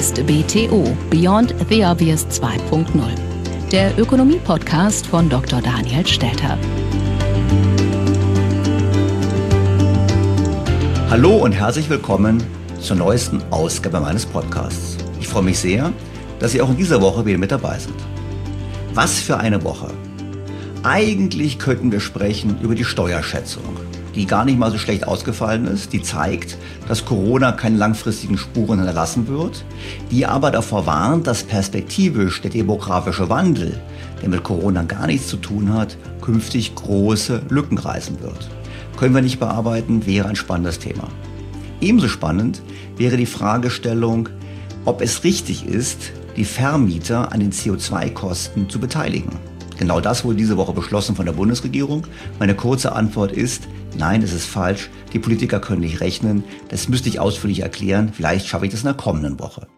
ist BTO Beyond the Obvious 2.0, der Ökonomie-Podcast von Dr. Daniel Stelter. Hallo und herzlich willkommen zur neuesten Ausgabe meines Podcasts. Ich freue mich sehr, dass Sie auch in dieser Woche wieder mit dabei sind. Was für eine Woche! Eigentlich könnten wir sprechen über die Steuerschätzung, die gar nicht mal so schlecht ausgefallen ist, die zeigt, dass Corona keine langfristigen Spuren hinterlassen wird, die aber davor warnt, dass perspektivisch der demografische Wandel, der mit Corona gar nichts zu tun hat, künftig große Lücken reißen wird. Können wir nicht bearbeiten, wäre ein spannendes Thema. Ebenso spannend wäre die Fragestellung, ob es richtig ist, die Vermieter an den CO2-Kosten zu beteiligen. Genau das wurde diese Woche beschlossen von der Bundesregierung. Meine kurze Antwort ist, nein, es ist falsch. Die Politiker können nicht rechnen. Das müsste ich ausführlich erklären. Vielleicht schaffe ich das in der kommenden Woche.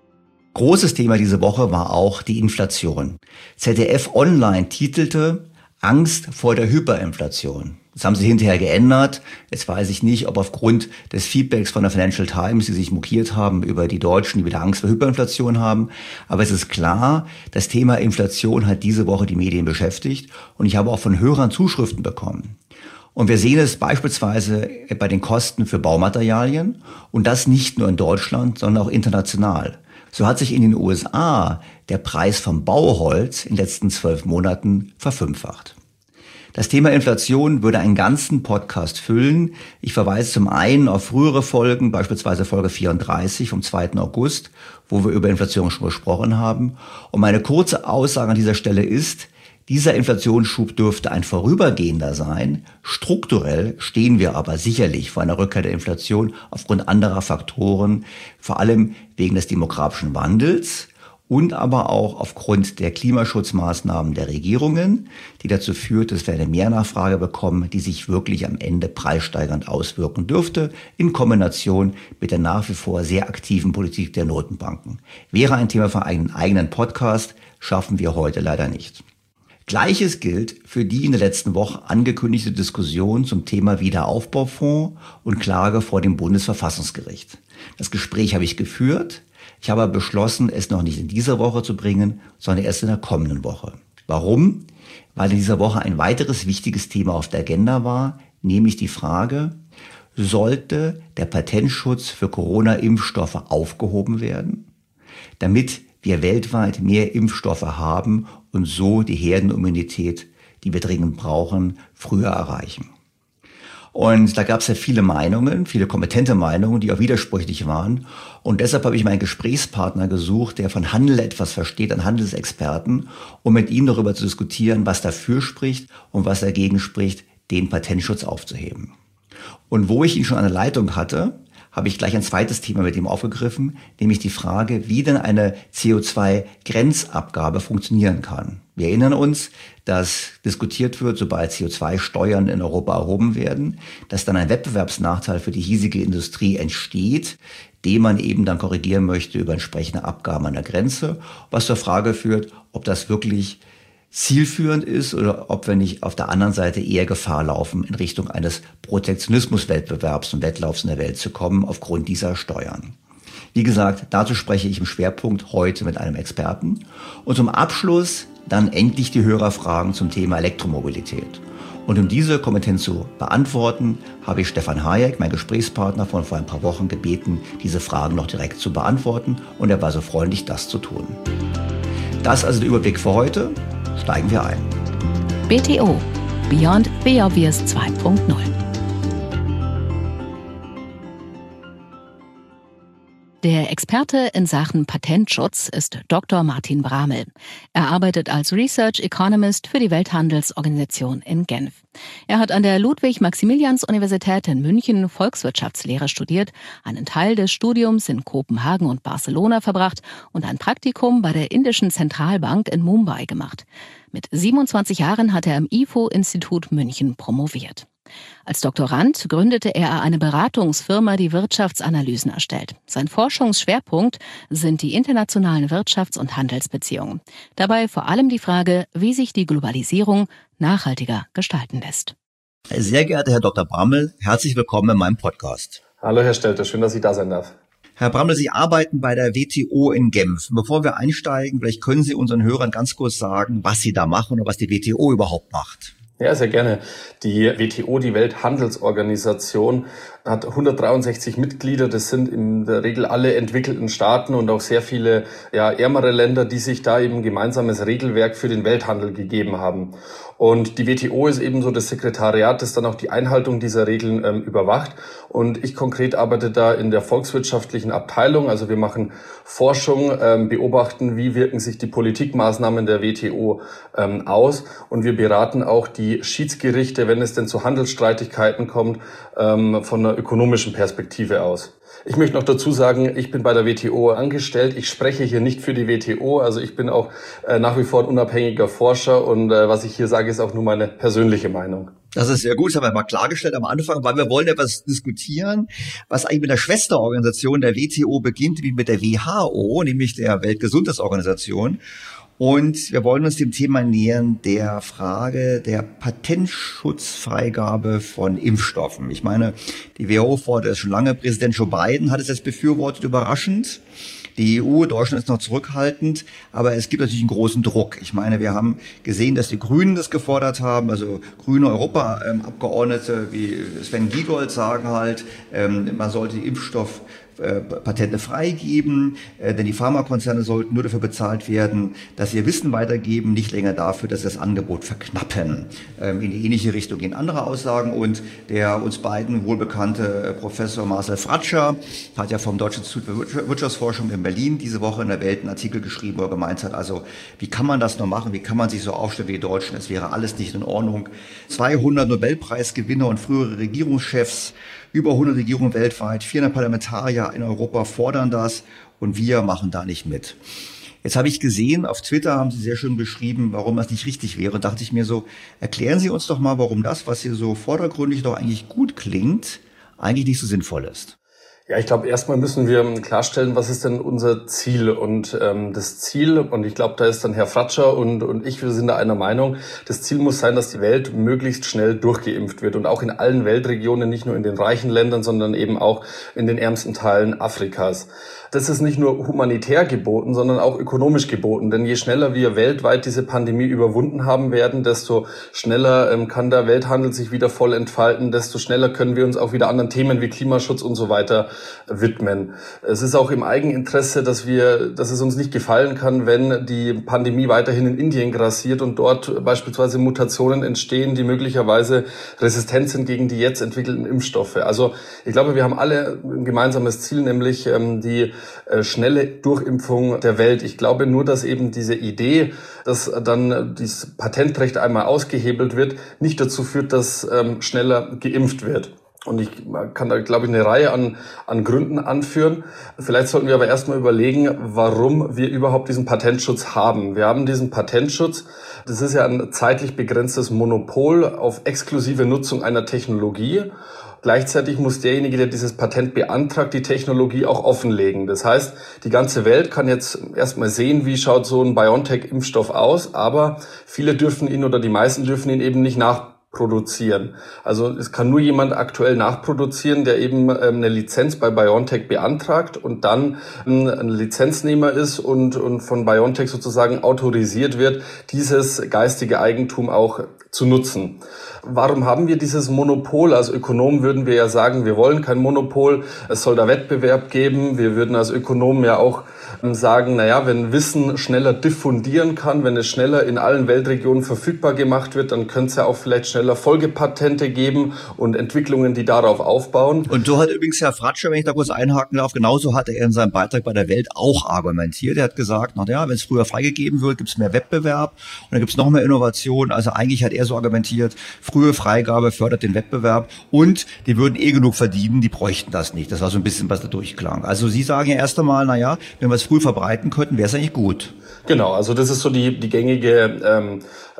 Großes Thema diese Woche war auch die Inflation. ZDF Online titelte Angst vor der Hyperinflation. Das haben sie hinterher geändert. Jetzt weiß ich nicht, ob aufgrund des Feedbacks von der Financial Times, die sich mokiert haben über die Deutschen, die wieder Angst vor Hyperinflation haben. Aber es ist klar, das Thema Inflation hat diese Woche die Medien beschäftigt. Und ich habe auch von Hörern Zuschriften bekommen. Und wir sehen es beispielsweise bei den Kosten für Baumaterialien. Und das nicht nur in Deutschland, sondern auch international. So hat sich in den USA der Preis vom Bauholz in den letzten 12 Monaten verfünffacht. Das Thema Inflation würde einen ganzen Podcast füllen. Ich verweise zum einen auf frühere Folgen, beispielsweise Folge 34 vom 2. August, wo wir über Inflation schon gesprochen haben. Und meine kurze Aussage an dieser Stelle ist, dieser Inflationsschub dürfte ein vorübergehender sein. Strukturell stehen wir aber sicherlich vor einer Rückkehr der Inflation aufgrund anderer Faktoren, vor allem wegen des demografischen Wandels. Und aber auch aufgrund der Klimaschutzmaßnahmen der Regierungen, die dazu führt, dass wir eine Mehrnachfrage bekommen, die sich wirklich am Ende preissteigernd auswirken dürfte, in Kombination mit der nach wie vor sehr aktiven Politik der Notenbanken. Wäre ein Thema für einen eigenen Podcast, schaffen wir heute leider nicht. Gleiches gilt für die in der letzten Woche angekündigte Diskussion zum Thema Wiederaufbaufonds und Klage vor dem Bundesverfassungsgericht. Das Gespräch habe ich geführt. Ich habe beschlossen, es noch nicht in dieser Woche zu bringen, sondern erst in der kommenden Woche. Warum? Weil in dieser Woche ein weiteres wichtiges Thema auf der Agenda war, nämlich die Frage, sollte der Patentschutz für Corona-Impfstoffe aufgehoben werden, damit wir weltweit mehr Impfstoffe haben und so die Herdenimmunität, die wir dringend brauchen, früher erreichen. Und da gab es ja viele Meinungen, viele kompetente Meinungen, die auch widersprüchlich waren. Und deshalb habe ich meinen Gesprächspartner gesucht, der von Handel etwas versteht, einen Handelsexperten, um mit ihm darüber zu diskutieren, was dafür spricht und was dagegen spricht, den Patentschutz aufzuheben. Und wo ich ihn schon an der Leitung hatte, habe ich gleich ein zweites Thema mit ihm aufgegriffen, nämlich die Frage, wie denn eine CO2-Grenzabgabe funktionieren kann. Wir erinnern uns, dass diskutiert wird, sobald CO2-Steuern in Europa erhoben werden, dass dann ein Wettbewerbsnachteil für die hiesige Industrie entsteht, den man eben dann korrigieren möchte über entsprechende Abgaben an der Grenze, was zur Frage führt, ob das wirklich zielführend ist oder ob wir nicht auf der anderen Seite eher Gefahr laufen, in Richtung eines Protektionismuswettbewerbs und Wettlaufs in der Welt zu kommen aufgrund dieser Steuern. Wie gesagt, dazu spreche ich im Schwerpunkt heute mit einem Experten. Und zum Abschluss dann endlich die Hörerfragen zum Thema Elektromobilität. Und um diese kompetent zu beantworten, habe ich Stefan Hayek, mein Gesprächspartner von vor ein paar Wochen, gebeten, diese Fragen noch direkt zu beantworten. Und er war so freundlich, das zu tun. Das also der Überblick für heute. Steigen wir ein. BTO Beyond the Obvious 2.0. Der Experte in Sachen Patentschutz ist Dr. Martin Bramel. Er arbeitet als Research Economist für die Welthandelsorganisation in Genf. Er hat an der Ludwig-Maximilians-Universität in München Volkswirtschaftslehre studiert, einen Teil des Studiums in Kopenhagen und Barcelona verbracht und ein Praktikum bei der indischen Zentralbank in Mumbai gemacht. Mit 27 Jahren hat er am IFO-Institut München promoviert. Als Doktorand gründete er eine Beratungsfirma, die Wirtschaftsanalysen erstellt. Sein Forschungsschwerpunkt sind die internationalen Wirtschafts- und Handelsbeziehungen. Dabei vor allem die Frage, wie sich die Globalisierung nachhaltiger gestalten lässt. Sehr geehrter Herr Dr. Bramel, herzlich willkommen in meinem Podcast. Hallo Herr Stelter, schön, dass ich da sein darf. Herr Bramel, Sie arbeiten bei der WTO in Genf. Bevor wir einsteigen, vielleicht können Sie unseren Hörern ganz kurz sagen, was Sie da machen und was die WTO überhaupt macht. Ja, sehr gerne. Die WTO, die Welthandelsorganisation, hat 163 Mitglieder. Das sind in der Regel alle entwickelten Staaten und auch sehr viele ärmere Länder, die sich da eben gemeinsames Regelwerk für den Welthandel gegeben haben. Und die WTO ist eben so das Sekretariat, das dann auch die Einhaltung dieser Regeln überwacht. Und ich konkret arbeite da in der volkswirtschaftlichen Abteilung. Also wir machen Forschung, beobachten, wie wirken sich die Politikmaßnahmen der WTO aus. Und wir beraten auch die Schiedsgerichte, wenn es denn zu Handelsstreitigkeiten kommt, von einer ökonomischen Perspektive aus. Ich möchte noch dazu sagen, ich bin bei der WTO angestellt. Ich spreche hier nicht für die WTO. Also ich bin auch nach wie vor ein unabhängiger Forscher. Und was ich hier sage, ist auch nur meine persönliche Meinung. Das ist sehr gut, das haben wir mal klargestellt am Anfang, weil wir wollen etwas diskutieren, was eigentlich mit der Schwesterorganisation der WTO beginnt, wie mit der WHO, nämlich der Weltgesundheitsorganisation. Und wir wollen uns dem Thema nähern, der Frage der Patentschutzfreigabe von Impfstoffen. Ich meine, die WHO fordert es schon lange. Präsident Joe Biden hat es jetzt befürwortet, überraschend. Die EU, Deutschland ist noch zurückhaltend, aber es gibt natürlich einen großen Druck. Ich meine, wir haben gesehen, dass die Grünen das gefordert haben, also grüne Europaabgeordnete wie Sven Giegold sagen halt, man sollte die Impfstoffpatente freigeben, denn die Pharmakonzerne sollten nur dafür bezahlt werden, dass sie ihr Wissen weitergeben, nicht länger dafür, dass sie das Angebot verknappen. In die ähnliche Richtung gehen andere Aussagen und der uns beiden wohlbekannte Professor Marcel Fratscher hat ja vom Deutschen Institut für Wirtschaftsforschung in Berlin diese Woche in der Welt einen Artikel geschrieben, wo er gemeint hat, also wie kann man das noch machen, wie kann man sich so aufstellen wie die Deutschen, es wäre alles nicht in Ordnung. 200 Nobelpreisgewinner und frühere Regierungschefs, über 100 Regierungen weltweit, 400 Parlamentarier in Europa fordern das und wir machen da nicht mit. Jetzt habe ich gesehen, auf Twitter haben Sie sehr schön beschrieben, warum das nicht richtig wäre. Und dachte ich mir so, erklären Sie uns doch mal, warum das, was hier so vordergründig doch eigentlich gut klingt, eigentlich nicht so sinnvoll ist. Ja, ich glaube, erstmal müssen wir klarstellen, was ist denn unser Ziel? Und das Ziel, und ich glaube, da ist dann Herr Fratscher und ich, wir sind da einer Meinung, das Ziel muss sein, dass die Welt möglichst schnell durchgeimpft wird und auch in allen Weltregionen, nicht nur in den reichen Ländern, sondern eben auch in den ärmsten Teilen Afrikas. Das ist nicht nur humanitär geboten, sondern auch ökonomisch geboten. Denn je schneller wir weltweit diese Pandemie überwunden haben werden, desto schneller kann der Welthandel sich wieder voll entfalten, desto schneller können wir uns auch wieder anderen Themen wie Klimaschutz und so weiter widmen. Es ist auch im Eigeninteresse, dass es uns nicht gefallen kann, wenn die Pandemie weiterhin in Indien grassiert und dort beispielsweise Mutationen entstehen, die möglicherweise resistent sind gegen die jetzt entwickelten Impfstoffe. Also ich glaube, wir haben alle ein gemeinsames Ziel, nämlich die schnelle Durchimpfung der Welt. Ich glaube nur, dass eben diese Idee, dass dann dieses Patentrecht einmal ausgehebelt wird, nicht dazu führt, dass schneller geimpft wird. Und ich kann da, glaube ich, eine Reihe an Gründen anführen. Vielleicht sollten wir aber erstmal überlegen, warum wir überhaupt diesen Patentschutz haben. Wir haben diesen Patentschutz, das ist ja ein zeitlich begrenztes Monopol auf exklusive Nutzung einer Technologie. Gleichzeitig muss derjenige, der dieses Patent beantragt, die Technologie auch offenlegen. Das heißt, die ganze Welt kann jetzt erstmal sehen, wie schaut so ein BioNTech-Impfstoff aus, aber viele dürfen ihn oder die meisten dürfen ihn eben nicht nachproduzieren. Also es kann nur jemand aktuell nachproduzieren, der eben eine Lizenz bei BioNTech beantragt und dann ein Lizenznehmer ist und von BioNTech sozusagen autorisiert wird, dieses geistige Eigentum auch zu nutzen. Warum haben wir dieses Monopol? Als Ökonomen würden wir ja sagen, wir wollen kein Monopol, es soll da Wettbewerb geben. Wir würden als Ökonomen ja auch sagen, wenn Wissen schneller diffundieren kann, wenn es schneller in allen Weltregionen verfügbar gemacht wird, dann könnte es ja auch vielleicht schneller Folgepatente geben und Entwicklungen, die darauf aufbauen. Und so hat übrigens Herr Fratscher, wenn ich da kurz einhaken darf, genauso hat er in seinem Beitrag bei der Welt auch argumentiert. Er hat gesagt, wenn es früher freigegeben wird, gibt es mehr Wettbewerb und dann gibt es noch mehr Innovation. Also eigentlich hat er so argumentiert, frühe Freigabe fördert den Wettbewerb und die würden genug verdienen, die bräuchten das nicht. Das war so ein bisschen, was da durchklang. Also Sie sagen ja erst einmal, wenn wir es früh verbreiten könnten, wäre es eigentlich gut. Genau, also das ist so die gängige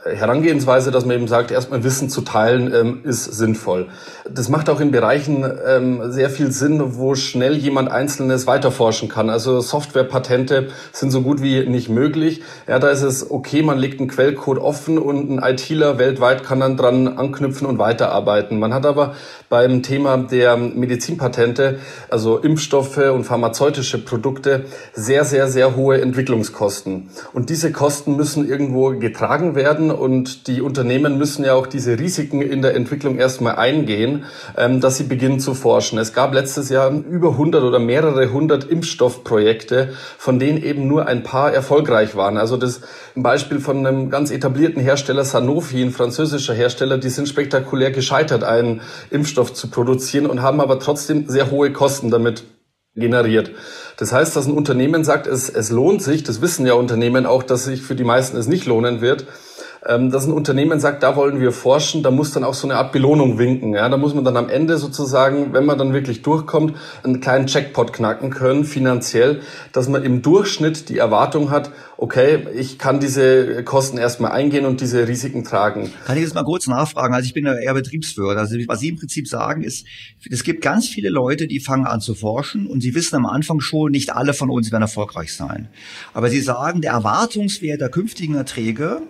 Herangehensweise, dass man eben sagt, erstmal Wissen zu teilen, ist sinnvoll. Das macht auch in Bereichen sehr viel Sinn, wo schnell jemand Einzelnes weiterforschen kann. Also Softwarepatente sind so gut wie nicht möglich. Ja, da ist es okay, man legt einen Quellcode offen und ein ITler weltweit kann dann dran anknüpfen und weiterarbeiten. Man hat aber beim Thema der Medizinpatente, also Impfstoffe und pharmazeutische Produkte, sehr, sehr, sehr hohe Entwicklungskosten. Und diese Kosten müssen irgendwo getragen werden und die Unternehmen müssen ja auch diese Risiken in der Entwicklung erstmal eingehen, dass sie beginnen zu forschen. Es gab letztes Jahr über 100 oder mehrere hundert Impfstoffprojekte, von denen eben nur ein paar erfolgreich waren. Also das ein Beispiel von einem ganz etablierten Hersteller, Sanofi, ein französischer Hersteller, die sind spektakulär gescheitert, einen Impfstoff zu produzieren und haben aber trotzdem sehr hohe Kosten damit generiert. Das heißt, dass ein Unternehmen sagt, es lohnt sich, das wissen ja Unternehmen auch, dass sich für die meisten es nicht lohnen wird, dass ein Unternehmen sagt, da wollen wir forschen, da muss dann auch so eine Art Belohnung winken. Ja, da muss man dann am Ende sozusagen, wenn man dann wirklich durchkommt, einen kleinen Jackpot knacken können, finanziell, dass man im Durchschnitt die Erwartung hat, okay, ich kann diese Kosten erstmal eingehen und diese Risiken tragen. Kann ich jetzt mal kurz nachfragen? Also ich bin ja eher Betriebswirt. Also was Sie im Prinzip sagen ist, es gibt ganz viele Leute, die fangen an zu forschen und sie wissen am Anfang schon, nicht alle von uns werden erfolgreich sein. Aber sie sagen, der Erwartungswert der künftigen Erträge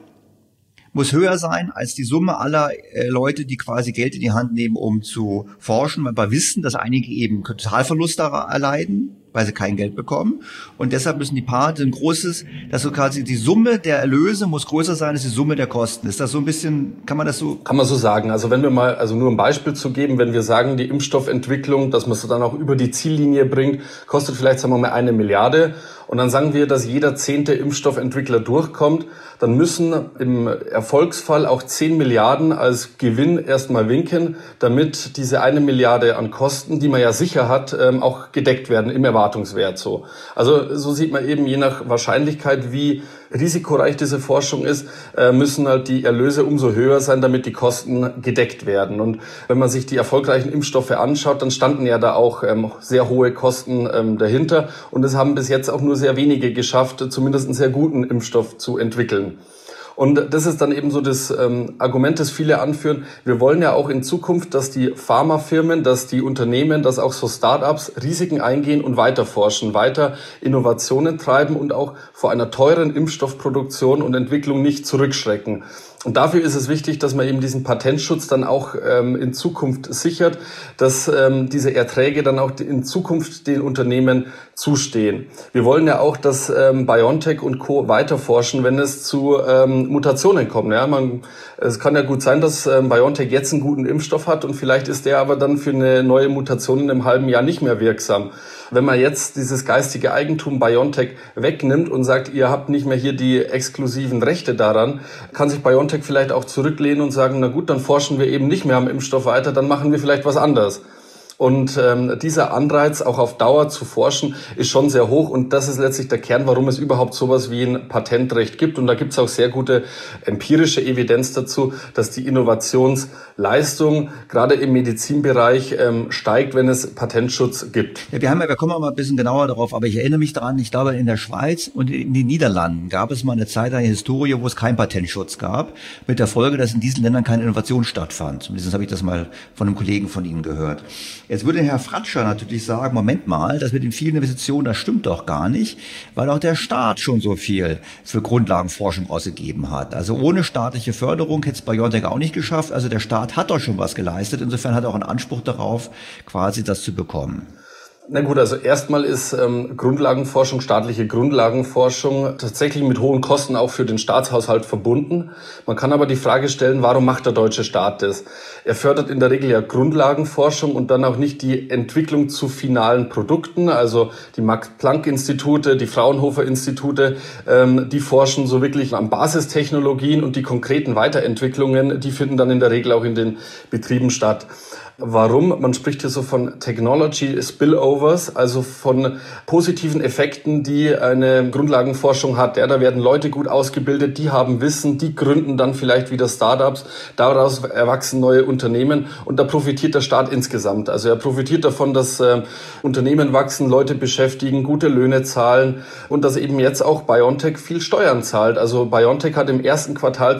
muss höher sein als die Summe aller Leute, die quasi Geld in die Hand nehmen, um zu forschen, weil wir wissen, dass einige eben Totalverluste erleiden, weil sie kein Geld bekommen. Und deshalb müssen die Paare ein großes, dass so quasi die Summe der Erlöse muss größer sein als die Summe der Kosten. Ist das so ein bisschen, kann man das so? Kann man so sagen. Also wenn wir mal, also nur ein Beispiel zu geben, wenn wir sagen, die Impfstoffentwicklung, dass man es dann auch über die Ziellinie bringt, kostet vielleicht, sagen wir mal, 1 Milliarde. Und dann sagen wir, dass jeder 10. Impfstoffentwickler durchkommt, dann müssen im Erfolgsfall auch 10 Milliarden als Gewinn erstmal winken, damit diese 1 Milliarde an Kosten, die man ja sicher hat, auch gedeckt werden im Erwartungswert so. Also so sieht man eben je nach Wahrscheinlichkeit, wie risikoreich diese Forschung ist, müssen halt die Erlöse umso höher sein, damit die Kosten gedeckt werden. Und wenn man sich die erfolgreichen Impfstoffe anschaut, dann standen ja da auch sehr hohe Kosten dahinter. Und es haben bis jetzt auch nur sehr wenige geschafft, zumindest einen sehr guten Impfstoff zu entwickeln. Und das ist dann eben so das Argument, das viele anführen. Wir wollen ja auch in Zukunft, dass die Pharmafirmen, dass die Unternehmen, dass auch so Start-ups Risiken eingehen und weiter forschen, weiter Innovationen treiben und auch vor einer teuren Impfstoffproduktion und Entwicklung nicht zurückschrecken. Und dafür ist es wichtig, dass man eben diesen Patentschutz dann auch in Zukunft sichert, dass diese Erträge dann auch in Zukunft den Unternehmen zustehen. Wir wollen ja auch, dass BioNTech und Co. weiter forschen, wenn es zu Mutationen kommt. Ja, es kann ja gut sein, dass BioNTech jetzt einen guten Impfstoff hat und vielleicht ist der aber dann für eine neue Mutation in einem halben Jahr nicht mehr wirksam. Wenn man jetzt dieses geistige Eigentum BioNTech wegnimmt und sagt, ihr habt nicht mehr hier die exklusiven Rechte daran, kann sich BioNTech vielleicht auch zurücklehnen und sagen, na gut, dann forschen wir eben nicht mehr am Impfstoff weiter, dann machen wir vielleicht was anderes. Und dieser Anreiz, auch auf Dauer zu forschen, ist schon sehr hoch. Und das ist letztlich der Kern, warum es überhaupt sowas wie ein Patentrecht gibt. Und da gibt es auch sehr gute empirische Evidenz dazu, dass die Innovationsleistung gerade im Medizinbereich steigt, wenn es Patentschutz gibt. Ja, wir kommen mal ein bisschen genauer darauf, aber ich erinnere mich daran, ich glaube, in der Schweiz und in den Niederlanden gab es mal eine Zeit, eine Historie, wo es keinen Patentschutz gab, mit der Folge, dass in diesen Ländern keine Innovation stattfand. Zumindest habe ich das mal von einem Kollegen von Ihnen gehört. Jetzt würde Herr Fratscher natürlich sagen, Moment mal, das mit den vielen Investitionen, das stimmt doch gar nicht, weil auch der Staat schon so viel für Grundlagenforschung ausgegeben hat. Also ohne staatliche Förderung hätte es BioNTech auch nicht geschafft. Also der Staat hat doch schon was geleistet. Insofern hat er auch einen Anspruch darauf, quasi das zu bekommen. Na gut, also erstmal ist Grundlagenforschung, staatliche Grundlagenforschung tatsächlich mit hohen Kosten auch für den Staatshaushalt verbunden. Man kann aber die Frage stellen, warum macht der deutsche Staat das? Er fördert in der Regel ja Grundlagenforschung und dann auch nicht die Entwicklung zu finalen Produkten. Also die Max-Planck-Institute, die Fraunhofer-Institute, die forschen so wirklich an Basistechnologien und die konkreten Weiterentwicklungen, die finden dann in der Regel auch in den Betrieben statt. Warum? Man spricht hier so von Technology Spillovers, also von positiven Effekten, die eine Grundlagenforschung hat. Ja, da werden Leute gut ausgebildet, die haben Wissen, die gründen dann vielleicht wieder Startups, daraus erwachsen neue Unternehmen und da profitiert der Staat insgesamt. Also er profitiert davon, dass Unternehmen wachsen, Leute beschäftigen, gute Löhne zahlen und dass eben jetzt auch BioNTech viel Steuern zahlt. Also BioNTech hat im ersten Quartal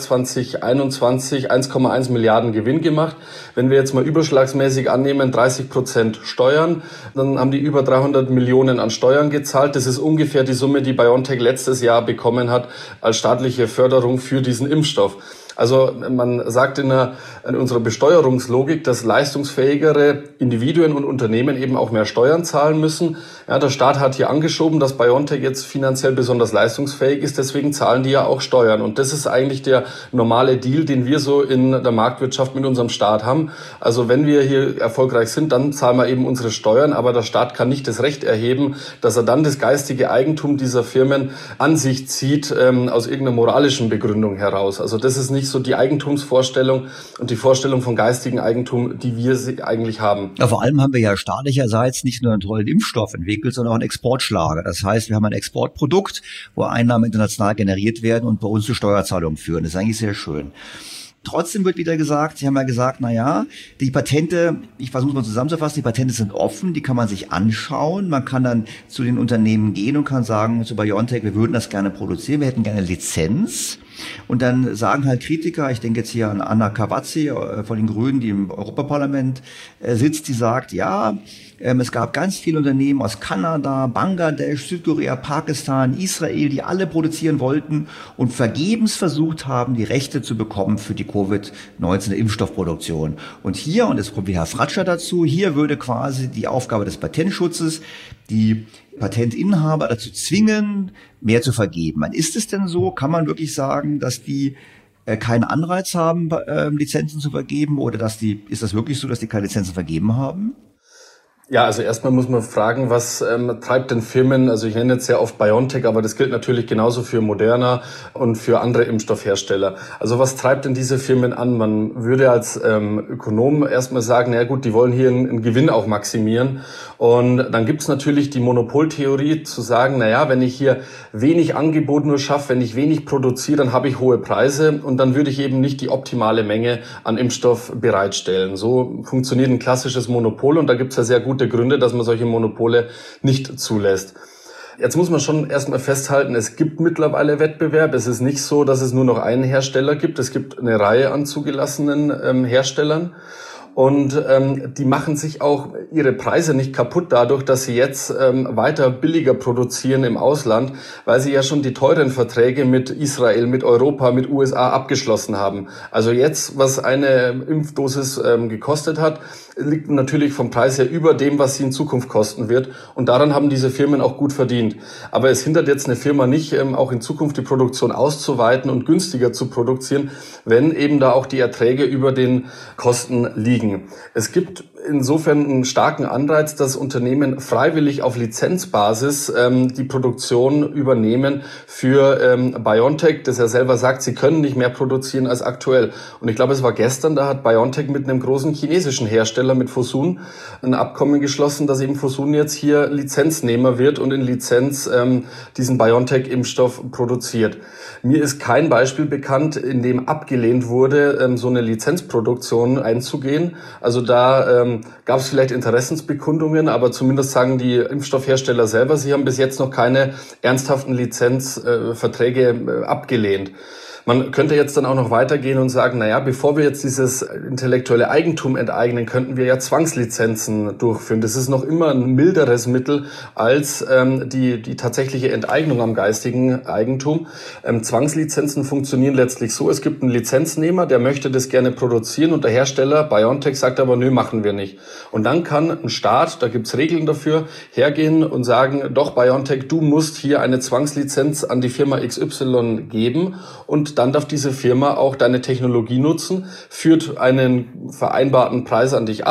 2021 1,1 Milliarden Gewinn gemacht. Wenn wir jetzt mal überschlagsmäßig annehmen, 30% Steuern, dann haben die über 300 Millionen an Steuern gezahlt. Das ist ungefähr die Summe, die BioNTech letztes Jahr bekommen hat als staatliche Förderung für diesen Impfstoff. Also man sagt in unserer Besteuerungslogik, dass leistungsfähigere Individuen und Unternehmen eben auch mehr Steuern zahlen müssen. Ja, der Staat hat hier angeschoben, dass BioNTech jetzt finanziell besonders leistungsfähig ist, deswegen zahlen die ja auch Steuern. Und das ist eigentlich der normale Deal, den wir so in der Marktwirtschaft mit unserem Staat haben. Also wenn wir hier erfolgreich sind, dann zahlen wir eben unsere Steuern, aber der Staat kann nicht das Recht erheben, dass er dann das geistige Eigentum dieser Firmen an sich zieht, aus irgendeiner moralischen Begründung heraus. Also das ist nicht so die Eigentumsvorstellung und die Vorstellung von geistigem Eigentum, die wir eigentlich haben. Ja, vor allem haben wir ja staatlicherseits nicht nur einen tollen Impfstoff entwickelt, sondern auch einen Exportschlager. Das heißt, wir haben ein Exportprodukt, wo Einnahmen international generiert werden und bei uns zu Steuerzahlungen führen. Das ist eigentlich sehr schön. Trotzdem wird wieder gesagt, Sie haben ja gesagt, die Patente, ich versuche es mal zusammenzufassen, die Patente sind offen, die kann man sich anschauen. Man kann dann zu den Unternehmen gehen und kann sagen, zu BioNTech, wir würden das gerne produzieren, wir hätten gerne Lizenz. Und dann sagen halt Kritiker, ich denke jetzt hier an Anna Kavazzi von den Grünen, die im Europaparlament sitzt, die sagt, es gab ganz viele Unternehmen aus Kanada, Bangladesch, Südkorea, Pakistan, Israel, die alle produzieren wollten und vergebens versucht haben, die Rechte zu bekommen für die Covid-19-Impfstoffproduktion. Und hier, und jetzt kommt wieder Herr Fratscher dazu, hier würde quasi die Aufgabe des Patentschutzes die Patentinhaber dazu zwingen, mehr zu vergeben. Ist es denn so, kann man wirklich sagen, dass die keinen Anreiz haben, Lizenzen zu vergeben, oder ist das wirklich so, dass die keine Lizenzen vergeben haben? Ja, also erstmal muss man fragen, was treibt denn Firmen, also ich nenne jetzt sehr oft BioNTech, aber das gilt natürlich genauso für Moderna und für andere Impfstoffhersteller. Also was treibt denn diese Firmen an? Man würde als Ökonom erstmal sagen, na gut, die wollen hier einen Gewinn auch maximieren. Und dann gibt's natürlich die Monopoltheorie zu sagen, wenn ich hier wenig Angebot nur schaffe, wenn ich wenig produziere, dann habe ich hohe Preise und dann würde ich eben nicht die optimale Menge an Impfstoff bereitstellen. So funktioniert ein klassisches Monopol und da gibt's ja sehr gute Gründe, dass man solche Monopole nicht zulässt. Jetzt muss man schon erstmal festhalten, es gibt mittlerweile Wettbewerb. Es ist nicht so, dass es nur noch einen Hersteller gibt. Es gibt eine Reihe an zugelassenen Herstellern. Und die machen sich auch ihre Preise nicht kaputt dadurch, dass sie jetzt weiter billiger produzieren im Ausland, weil sie ja schon die teuren Verträge mit Israel, mit Europa, mit USA abgeschlossen haben. Also jetzt, was eine Impfdosis gekostet hat, liegt natürlich vom Preis her über dem, was sie in Zukunft kosten wird. Und daran haben diese Firmen auch gut verdient. Aber es hindert jetzt eine Firma nicht, auch in Zukunft die Produktion auszuweiten und günstiger zu produzieren, wenn eben da auch die Erträge über den Kosten liegen. Es gibt insofern einen starken Anreiz, dass Unternehmen freiwillig auf Lizenzbasis die Produktion übernehmen für BioNTech, das er selber sagt, sie können nicht mehr produzieren als aktuell. Und ich glaube, es war gestern, da hat BioNTech mit einem großen chinesischen Hersteller, mit Fosun, ein Abkommen geschlossen, dass eben Fosun jetzt hier Lizenznehmer wird und in Lizenz diesen BioNTech-Impfstoff produziert. Mir ist kein Beispiel bekannt, in dem abgelehnt wurde, so eine Lizenzproduktion einzugehen. Also da gab es vielleicht Interessensbekundungen, aber zumindest sagen die Impfstoffhersteller selber, sie haben bis jetzt noch keine ernsthaften Lizenzverträge abgelehnt. Man könnte jetzt dann auch noch weitergehen und sagen, bevor wir jetzt dieses intellektuelle Eigentum enteignen, könnten wir ja Zwangslizenzen durchführen. Das ist noch immer ein milderes Mittel als die tatsächliche Enteignung am geistigen Eigentum. Zwangslizenzen funktionieren letztlich so, es gibt einen Lizenznehmer, der möchte das gerne produzieren und der Hersteller, BioNTech, sagt aber, nö, machen wir nicht. Und dann kann ein Staat, da gibt's Regeln dafür, hergehen und sagen, doch BioNTech, du musst hier eine Zwangslizenz an die Firma XY geben und dann darf diese Firma auch deine Technologie nutzen, führt einen vereinbarten Preis an dich ab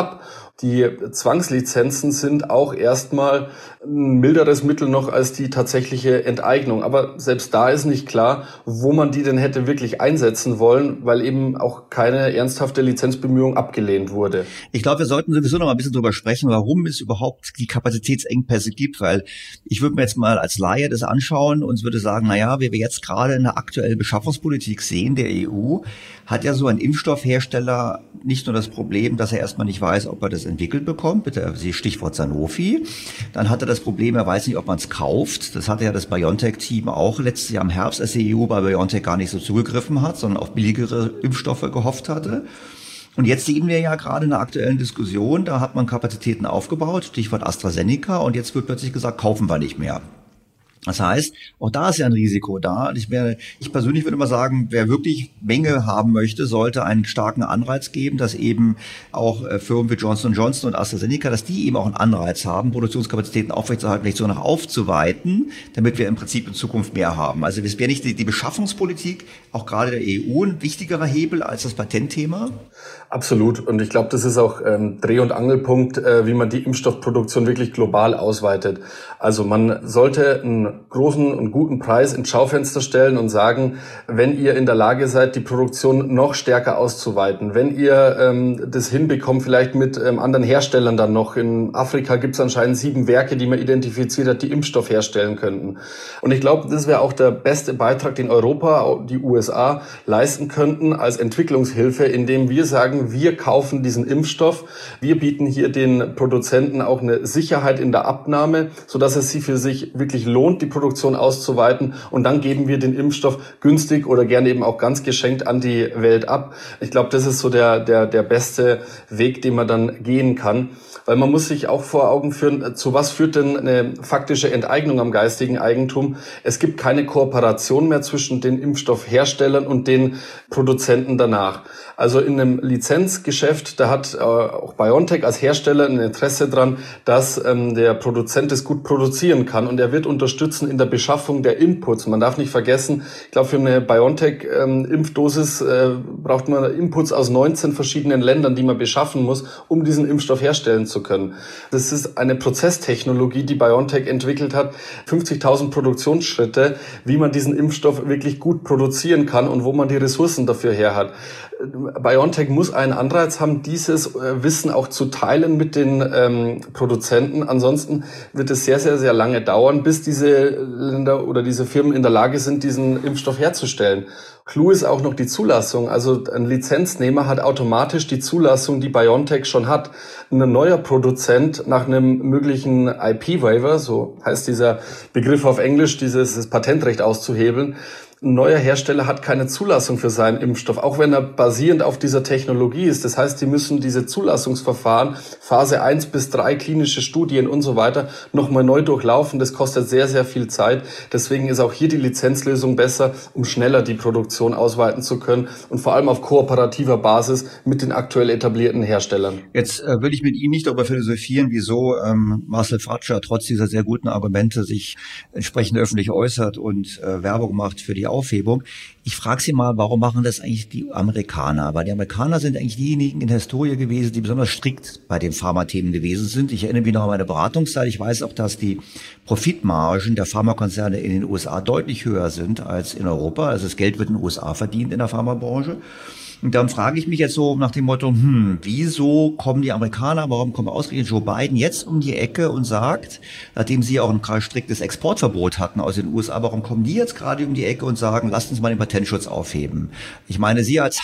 Die Zwangslizenzen sind auch erstmal ein milderes Mittel noch als die tatsächliche Enteignung. Aber selbst da ist nicht klar, wo man die denn hätte wirklich einsetzen wollen, weil eben auch keine ernsthafte Lizenzbemühung abgelehnt wurde. Ich glaube, wir sollten sowieso noch mal ein bisschen drüber sprechen, warum es überhaupt die Kapazitätsengpässe gibt, weil ich würde mir jetzt mal als Laie das anschauen und würde sagen, naja, wie wir jetzt gerade in der aktuellen Beschaffungspolitik sehen, der EU, hat ja so ein Impfstoffhersteller nicht nur das Problem, dass er erstmal nicht weiß, ob er das entwickelt bekommt, bitte Stichwort Sanofi, dann hat er das Problem, er weiß nicht, ob man es kauft. Das hatte ja das BioNTech-Team auch letztes Jahr im Herbst, als die EU bei BioNTech gar nicht so zugegriffen hat, sondern auf billigere Impfstoffe gehofft hatte. Und jetzt sehen wir ja gerade in der aktuellen Diskussion, da hat man Kapazitäten aufgebaut, Stichwort AstraZeneca, und jetzt wird plötzlich gesagt, kaufen wir nicht mehr. Das heißt, auch da ist ja ein Risiko da. Ich persönlich würde mal sagen, wer wirklich Menge haben möchte, sollte einen starken Anreiz geben, dass eben auch Firmen wie Johnson & Johnson und AstraZeneca, dass die eben auch einen Anreiz haben, Produktionskapazitäten aufrechtzuerhalten, vielleicht sogar noch aufzuweiten, damit wir im Prinzip in Zukunft mehr haben. Also es wäre nicht die Beschaffungspolitik, auch gerade der EU, ein wichtigerer Hebel als das Patentthema? Absolut. Und ich glaube, das ist auch Dreh- und Angelpunkt, wie man die Impfstoffproduktion wirklich global ausweitet. Also man sollte einen großen und guten Preis ins Schaufenster stellen und sagen, wenn ihr in der Lage seid, die Produktion noch stärker auszuweiten, wenn ihr das hinbekommt, vielleicht mit anderen Herstellern dann noch. In Afrika gibt es anscheinend 7 Werke, die man identifiziert hat, die Impfstoff herstellen könnten. Und ich glaube, das wäre auch der beste Beitrag, den Europa, die USA leisten könnten als Entwicklungshilfe, indem wir sagen, wir kaufen diesen Impfstoff, wir bieten hier den Produzenten auch eine Sicherheit in der Abnahme, sodass es sie für sich wirklich lohnt, die Produktion auszuweiten, und dann geben wir den Impfstoff günstig oder gerne eben auch ganz geschenkt an die Welt ab. Ich glaube, das ist so der beste Weg, den man dann gehen kann. Weil man muss sich auch vor Augen führen, zu was führt denn eine faktische Enteignung am geistigen Eigentum? Es gibt keine Kooperation mehr zwischen den Impfstoffherstellern und den Produzenten danach. Also in einem Lizenzgeschäft, da hat auch BioNTech als Hersteller ein Interesse dran, dass der Produzent es gut produzieren kann, und er wird unterstützen in der Beschaffung der Inputs. Man darf nicht vergessen, ich glaube, für eine BioNTech-Impfdosis braucht man Inputs aus 19 verschiedenen Ländern, die man beschaffen muss, um diesen Impfstoff herstellen zu können. Das ist eine Prozesstechnologie, die BioNTech entwickelt hat, 50.000 Produktionsschritte, wie man diesen Impfstoff wirklich gut produzieren kann und wo man die Ressourcen dafür her hat. BioNTech muss einen Anreiz haben, dieses Wissen auch zu teilen mit den Produzenten. Ansonsten wird es sehr, sehr, sehr lange dauern, bis diese Länder oder diese Firmen in der Lage sind, diesen Impfstoff herzustellen. Clou ist auch noch die Zulassung. Also ein Lizenznehmer hat automatisch die Zulassung, die BioNTech schon hat. Ein neuer Produzent nach einem möglichen IP-Waiver, so heißt dieser Begriff auf Englisch, dieses Patentrecht auszuhebeln, ein neuer Hersteller hat keine Zulassung für seinen Impfstoff, auch wenn er basierend auf dieser Technologie ist. Das heißt, die müssen diese Zulassungsverfahren, Phase 1 bis 3, klinische Studien und so weiter, nochmal neu durchlaufen. Das kostet sehr, sehr viel Zeit. Deswegen ist auch hier die Lizenzlösung besser, um schneller die Produktion ausweiten zu können und vor allem auf kooperativer Basis mit den aktuell etablierten Herstellern. Jetzt will ich mit Ihnen nicht darüber philosophieren, wieso Marcel Fratscher trotz dieser sehr guten Argumente sich entsprechend öffentlich äußert und Werbung macht für die Aufhebung. Ich frage Sie mal, warum machen das eigentlich die Amerikaner? Weil die Amerikaner sind eigentlich diejenigen in der Historie gewesen, die besonders strikt bei den Pharmathemen gewesen sind. Ich erinnere mich noch an meine Beratungszeit. Ich weiß auch, dass die Profitmargen der Pharmakonzerne in den USA deutlich höher sind als in Europa. Also das Geld wird in den USA verdient in der Pharmabranche. Und dann frage ich mich jetzt so nach dem Motto, wieso kommen die Amerikaner, warum kommt ausgerechnet Joe Biden jetzt um die Ecke und sagt, nachdem sie auch ein striktes Exportverbot hatten aus den USA, warum kommen die jetzt gerade um die Ecke und sagen, lasst uns mal den Patentschutz aufheben? Ich meine, Sie als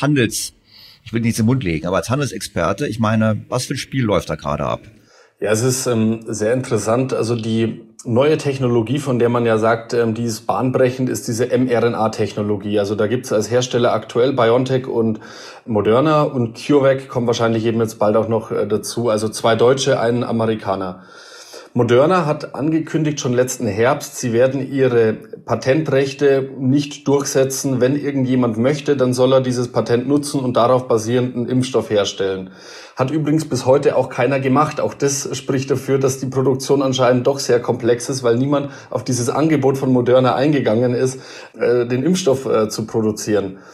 ich will nichts im Mund legen, aber als Handelsexperte, ich meine, was für ein Spiel läuft da gerade ab? Ja, es ist sehr interessant. Also die neue Technologie, von der man ja sagt, die ist bahnbrechend, ist diese mRNA-Technologie. Also da gibt es als Hersteller aktuell BioNTech und Moderna, und CureVac kommt wahrscheinlich eben jetzt bald auch noch dazu. Also 2 Deutsche, einen Amerikaner. Moderna hat angekündigt schon letzten Herbst, sie werden ihre Patentrechte nicht durchsetzen. Wenn irgendjemand möchte, dann soll er dieses Patent nutzen und darauf basierenden Impfstoff herstellen. Hat übrigens bis heute auch keiner gemacht. Auch das spricht dafür, dass die Produktion anscheinend doch sehr komplex ist, weil niemand auf dieses Angebot von Moderna eingegangen ist, den Impfstoff zu produzieren.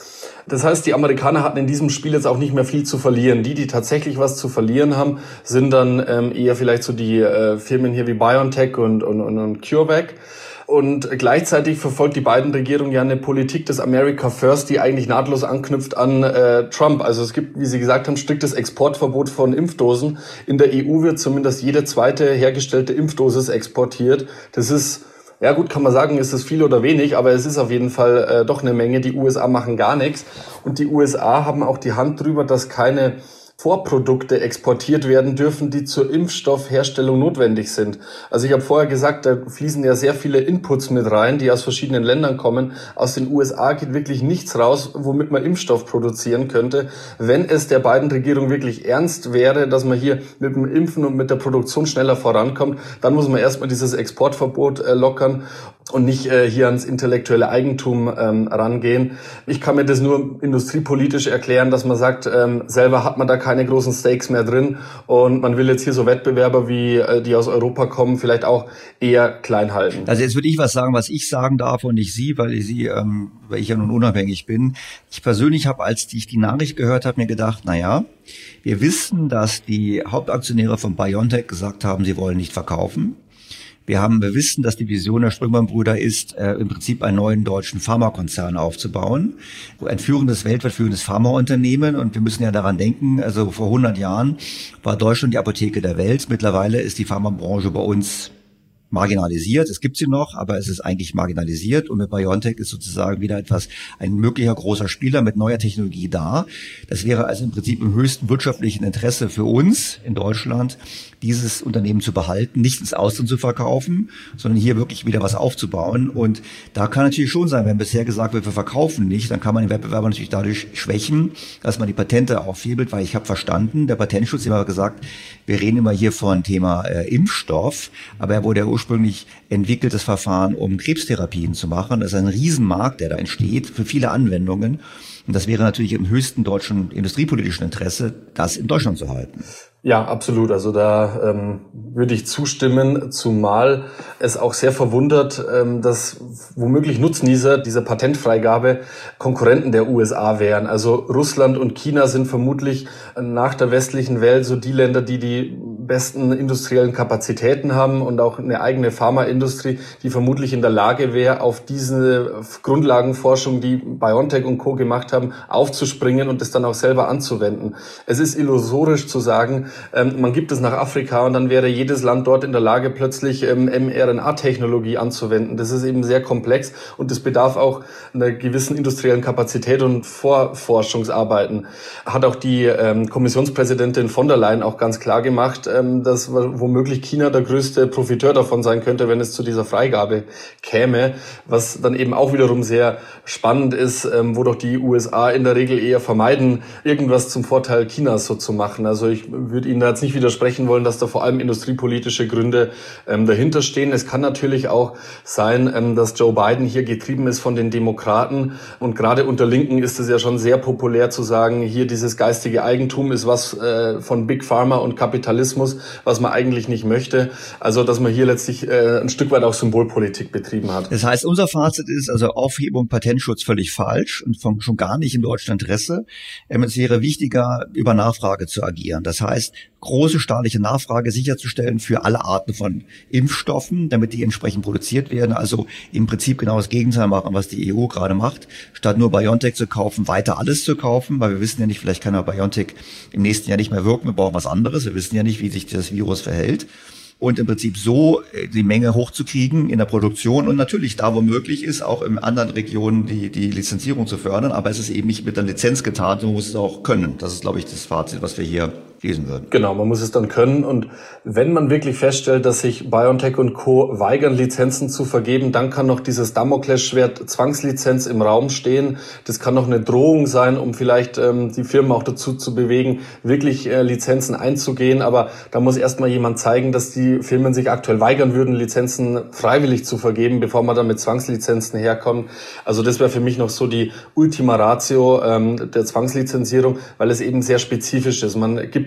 Das heißt, die Amerikaner hatten in diesem Spiel jetzt auch nicht mehr viel zu verlieren. Die tatsächlich was zu verlieren haben, sind dann eher vielleicht so die Firmen hier wie BioNTech und CureVac. Und gleichzeitig verfolgt die Biden-Regierung ja eine Politik des America First, die eigentlich nahtlos anknüpft an Trump. Also es gibt, wie Sie gesagt haben, striktes Exportverbot von Impfdosen. In der EU wird zumindest jede zweite hergestellte Impfdosis exportiert. Das ist, ja gut, kann man sagen, ist es viel oder wenig, aber es ist auf jeden Fall doch eine Menge. Die USA machen gar nichts. Und die USA haben auch die Hand drüber, dass keine Vorprodukte exportiert werden dürfen, die zur Impfstoffherstellung notwendig sind. Also ich habe vorher gesagt, da fließen ja sehr viele Inputs mit rein, die aus verschiedenen Ländern kommen. Aus den USA geht wirklich nichts raus, womit man Impfstoff produzieren könnte. Wenn es der Biden-Regierung wirklich ernst wäre, dass man hier mit dem Impfen und mit der Produktion schneller vorankommt, dann muss man erstmal dieses Exportverbot lockern und nicht hier ans intellektuelle Eigentum rangehen. Ich kann mir das nur industriepolitisch erklären, dass man sagt, selber hat man da keine großen Stakes mehr drin und man will jetzt hier so Wettbewerber wie die aus Europa kommen, vielleicht auch eher klein halten. Also jetzt würde ich was sagen, was ich sagen darf und nicht Sie, weil ich ja nun unabhängig bin. Ich persönlich habe, als ich die Nachricht gehört habe, mir gedacht, naja, wir wissen, dass die Hauptaktionäre von BioNTech gesagt haben, sie wollen nicht verkaufen. Wir wissen, dass die Vision der Strüngmann-Brüder ist, im Prinzip einen neuen deutschen Pharmakonzern aufzubauen. Ein weltweit führendes Pharmaunternehmen. Und wir müssen ja daran denken, also vor 100 Jahren war Deutschland die Apotheke der Welt. Mittlerweile ist die Pharmabranche bei uns marginalisiert. Es gibt sie noch, aber es ist eigentlich marginalisiert. Und mit BioNTech ist sozusagen wieder ein möglicher großer Spieler mit neuer Technologie da. Das wäre also im Prinzip im höchsten wirtschaftlichen Interesse für uns in Deutschland, dieses Unternehmen zu behalten, nicht ins Ausland zu verkaufen, sondern hier wirklich wieder was aufzubauen. Und da kann natürlich schon sein, wenn bisher gesagt wird, wir verkaufen nicht, dann kann man den Wettbewerber natürlich dadurch schwächen, dass man die Patente aufhebelt, weil ich habe verstanden, der Patentschutz, immer gesagt, wir reden immer hier von Thema Impfstoff, aber er wurde ja ursprünglich entwickelt, das Verfahren, um Krebstherapien zu machen. Das ist ein Riesenmarkt, der da entsteht für viele Anwendungen. Und das wäre natürlich im höchsten deutschen industriepolitischen Interesse, das in Deutschland zu halten. Ja, absolut. Also da würde ich zustimmen, zumal es auch sehr verwundert, dass womöglich Nutznießer dieser Patentfreigabe Konkurrenten der USA wären. Also Russland und China sind vermutlich nach der westlichen Welt so die Länder, die die besten industriellen Kapazitäten haben und auch eine eigene Pharmaindustrie, die vermutlich in der Lage wäre, auf diese Grundlagenforschung, die BioNTech und Co. gemacht haben, aufzuspringen und das dann auch selber anzuwenden. Es ist illusorisch zu sagen, man gibt es nach Afrika und dann wäre jedes Land dort in der Lage, plötzlich mRNA-Technologie anzuwenden. Das ist eben sehr komplex und das bedarf auch einer gewissen industriellen Kapazität und Vorforschungsarbeiten. Hat auch die Kommissionspräsidentin von der Leyen auch ganz klar gemacht, dass womöglich China der größte Profiteur davon sein könnte, wenn es zu dieser Freigabe käme, was dann eben auch wiederum sehr spannend ist, wo doch die USA in der Regel eher vermeiden, irgendwas zum Vorteil Chinas so zu machen. Also ich würde Ihnen da jetzt nicht widersprechen wollen, dass da vor allem industriepolitische Gründe dahinter stehen. Es kann natürlich auch sein, dass Joe Biden hier getrieben ist von den Demokraten und gerade unter Linken ist es ja schon sehr populär zu sagen, hier dieses geistige Eigentum ist was von Big Pharma und Kapitalismus, was man eigentlich nicht möchte. Also dass man hier letztlich ein Stück weit auch Symbolpolitik betrieben hat. Das heißt, unser Fazit ist also Aufhebung Patentschutz völlig falsch und schon gar nicht in deutschem Interesse. Es wäre wichtiger, über Nachfrage zu agieren. Das heißt, große staatliche Nachfrage sicherzustellen für alle Arten von Impfstoffen, damit die entsprechend produziert werden. Also im Prinzip genau das Gegenteil machen, was die EU gerade macht. Statt nur BioNTech zu kaufen, weiter alles zu kaufen, weil wir wissen ja nicht, vielleicht kann ja BioNTech im nächsten Jahr nicht mehr wirken. Wir brauchen was anderes. Wir wissen ja nicht, wie sich das Virus verhält. Und im Prinzip so die Menge hochzukriegen in der Produktion und natürlich da, wo möglich ist, auch in anderen Regionen die Lizenzierung zu fördern. Aber es ist eben nicht mit der Lizenz getan, man muss es auch können. Das ist, glaube ich, das Fazit, was wir hier lesen würden. Genau, man muss es dann können. Und wenn man wirklich feststellt, dass sich BioNTech und Co. weigern, Lizenzen zu vergeben, dann kann noch dieses Damoklesschwert Zwangslizenz im Raum stehen. Das kann noch eine Drohung sein, um vielleicht die Firmen auch dazu zu bewegen, wirklich Lizenzen einzugehen. Aber da muss erstmal jemand zeigen, dass die Firmen sich aktuell weigern würden, Lizenzen freiwillig zu vergeben, bevor man dann mit Zwangslizenzen herkommt. Also das wäre für mich noch so die Ultima Ratio der Zwangslizenzierung, weil es eben sehr spezifisch ist. Man gibt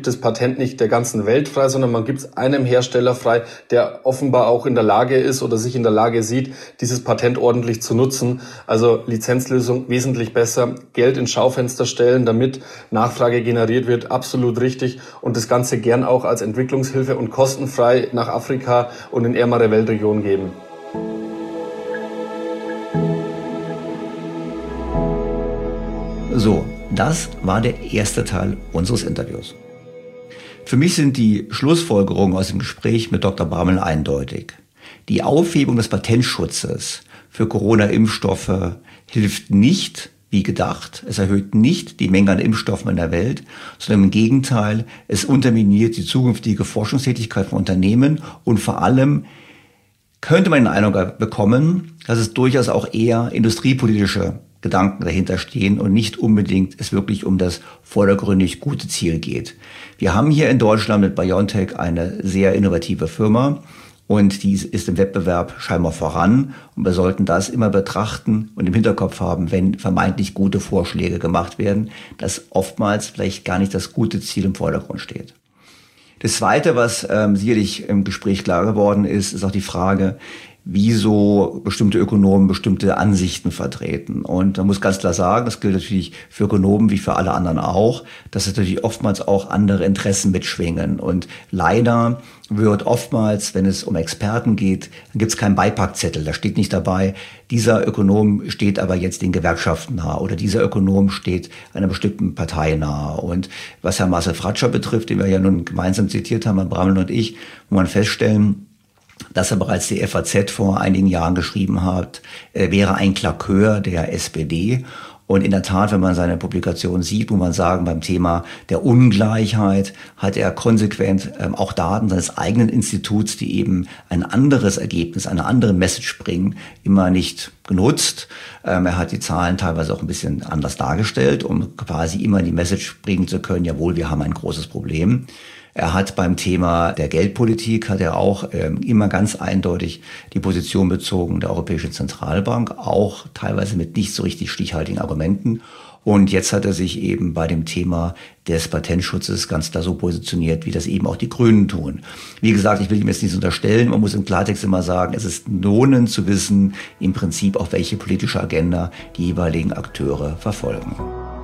gibt das Patent nicht der ganzen Welt frei, sondern man gibt es einem Hersteller frei, der offenbar auch in der Lage ist oder sich in der Lage sieht, dieses Patent ordentlich zu nutzen. Also Lizenzlösung wesentlich besser, Geld ins Schaufenster stellen, damit Nachfrage generiert wird, absolut richtig, und das Ganze gern auch als Entwicklungshilfe und kostenfrei nach Afrika und in ärmere Weltregionen geben. So, das war der erste Teil unseres Interviews. Für mich sind die Schlussfolgerungen aus dem Gespräch mit Dr. Bramel eindeutig. Die Aufhebung des Patentschutzes für Corona-Impfstoffe hilft nicht, wie gedacht. Es erhöht nicht die Menge an Impfstoffen in der Welt, sondern im Gegenteil, es unterminiert die zukünftige Forschungstätigkeit von Unternehmen und vor allem könnte man den Eindruck bekommen, dass es durchaus auch eher industriepolitische Gedanken dahinter stehen und nicht unbedingt es wirklich um das vordergründig gute Ziel geht. Wir haben hier in Deutschland mit BioNTech eine sehr innovative Firma und die ist im Wettbewerb scheinbar voran und wir sollten das immer betrachten und im Hinterkopf haben, wenn vermeintlich gute Vorschläge gemacht werden, dass oftmals vielleicht gar nicht das gute Ziel im Vordergrund steht. Das Zweite, was sicherlich im Gespräch klar geworden ist, ist auch die Frage, wieso bestimmte Ökonomen bestimmte Ansichten vertreten. Und man muss ganz klar sagen, das gilt natürlich für Ökonomen wie für alle anderen auch, dass natürlich oftmals auch andere Interessen mitschwingen. Und leider wird oftmals, wenn es um Experten geht, dann gibt es keinen Beipackzettel. Da steht nicht dabei, dieser Ökonom steht aber jetzt den Gewerkschaften nahe oder dieser Ökonom steht einer bestimmten Partei nahe. Und was Herrn Marcel Fratscher betrifft, den wir ja nun gemeinsam zitiert haben, Herr Bramel und ich, muss man feststellen, dass er bereits die FAZ vor einigen Jahren geschrieben hat, wäre ein Klakeur der SPD. Und in der Tat, wenn man seine Publikation sieht, muss man sagen, beim Thema der Ungleichheit hat er konsequent auch Daten seines eigenen Instituts, die eben ein anderes Ergebnis, eine andere Message bringen, immer nicht genutzt. Er hat die Zahlen teilweise auch ein bisschen anders dargestellt, um quasi immer die Message bringen zu können, jawohl, wir haben ein großes Problem. Er hat beim Thema der Geldpolitik, hat er auch immer ganz eindeutig die Position bezogen der Europäischen Zentralbank, auch teilweise mit nicht so richtig stichhaltigen Argumenten. Und jetzt hat er sich eben bei dem Thema des Patentschutzes ganz klar so positioniert, wie das eben auch die Grünen tun. Wie gesagt, ich will ihm jetzt nichts unterstellen. Man muss im Klartext immer sagen, es ist lohnend zu wissen, im Prinzip auch welche politische Agenda die jeweiligen Akteure verfolgen.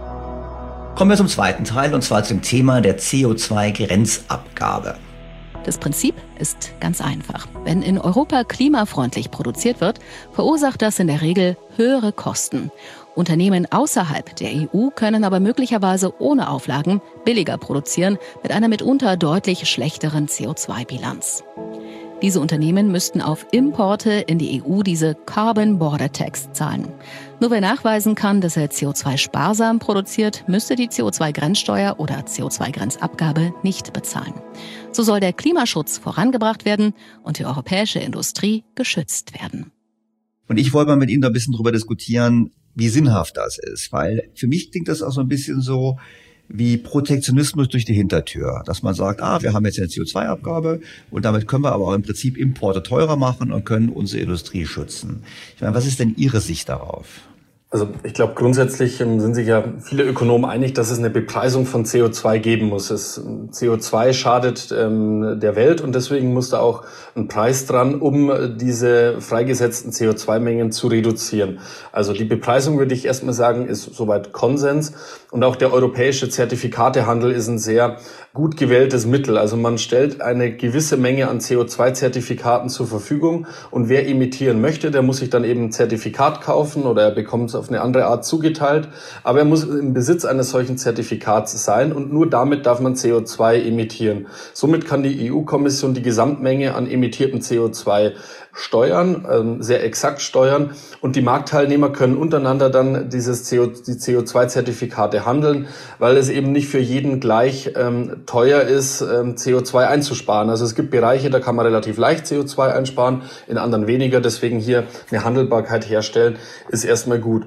Kommen wir zum zweiten Teil, und zwar zum Thema der CO2-Grenzabgabe. Das Prinzip ist ganz einfach. Wenn in Europa klimafreundlich produziert wird, verursacht das in der Regel höhere Kosten. Unternehmen außerhalb der EU können aber möglicherweise ohne Auflagen billiger produzieren, mit einer mitunter deutlich schlechteren CO2-Bilanz. Diese Unternehmen müssten auf Importe in die EU diese Carbon Border Tax zahlen. Nur wer nachweisen kann, dass er CO2 sparsam produziert, müsste die CO2-Grenzsteuer oder CO2-Grenzabgabe nicht bezahlen. So soll der Klimaschutz vorangebracht werden und die europäische Industrie geschützt werden. Und ich wollte mal mit Ihnen da ein bisschen drüber diskutieren, wie sinnhaft das ist, weil für mich klingt das auch so ein bisschen so wie Protektionismus durch die Hintertür, dass man sagt, wir haben jetzt eine CO2-Abgabe und damit können wir aber auch im Prinzip Importe teurer machen und können unsere Industrie schützen. Ich meine, was ist denn Ihre Sicht darauf? Also ich glaube, grundsätzlich sind sich ja viele Ökonomen einig, dass es eine Bepreisung von CO2 geben muss. CO2 schadet der Welt und deswegen muss da auch ein Preis dran, um diese freigesetzten CO2-Mengen zu reduzieren. Also die Bepreisung, würde ich erstmal sagen, ist soweit Konsens. Und auch der europäische Zertifikatehandel ist ein sehr gut gewähltes Mittel. Also man stellt eine gewisse Menge an CO2-Zertifikaten zur Verfügung und wer emittieren möchte, der muss sich dann eben ein Zertifikat kaufen oder er bekommt es auf eine andere Art zugeteilt. Aber er muss im Besitz eines solchen Zertifikats sein und nur damit darf man CO2 emittieren. Somit kann die EU-Kommission die Gesamtmenge an emittiertem CO2 steuern, sehr exakt steuern und die Marktteilnehmer können untereinander dann die CO2-Zertifikate handeln, weil es eben nicht für jeden gleich teuer ist, CO2 einzusparen. Also es gibt Bereiche, da kann man relativ leicht CO2 einsparen, in anderen weniger. Deswegen hier eine Handelbarkeit herstellen, ist erstmal gut.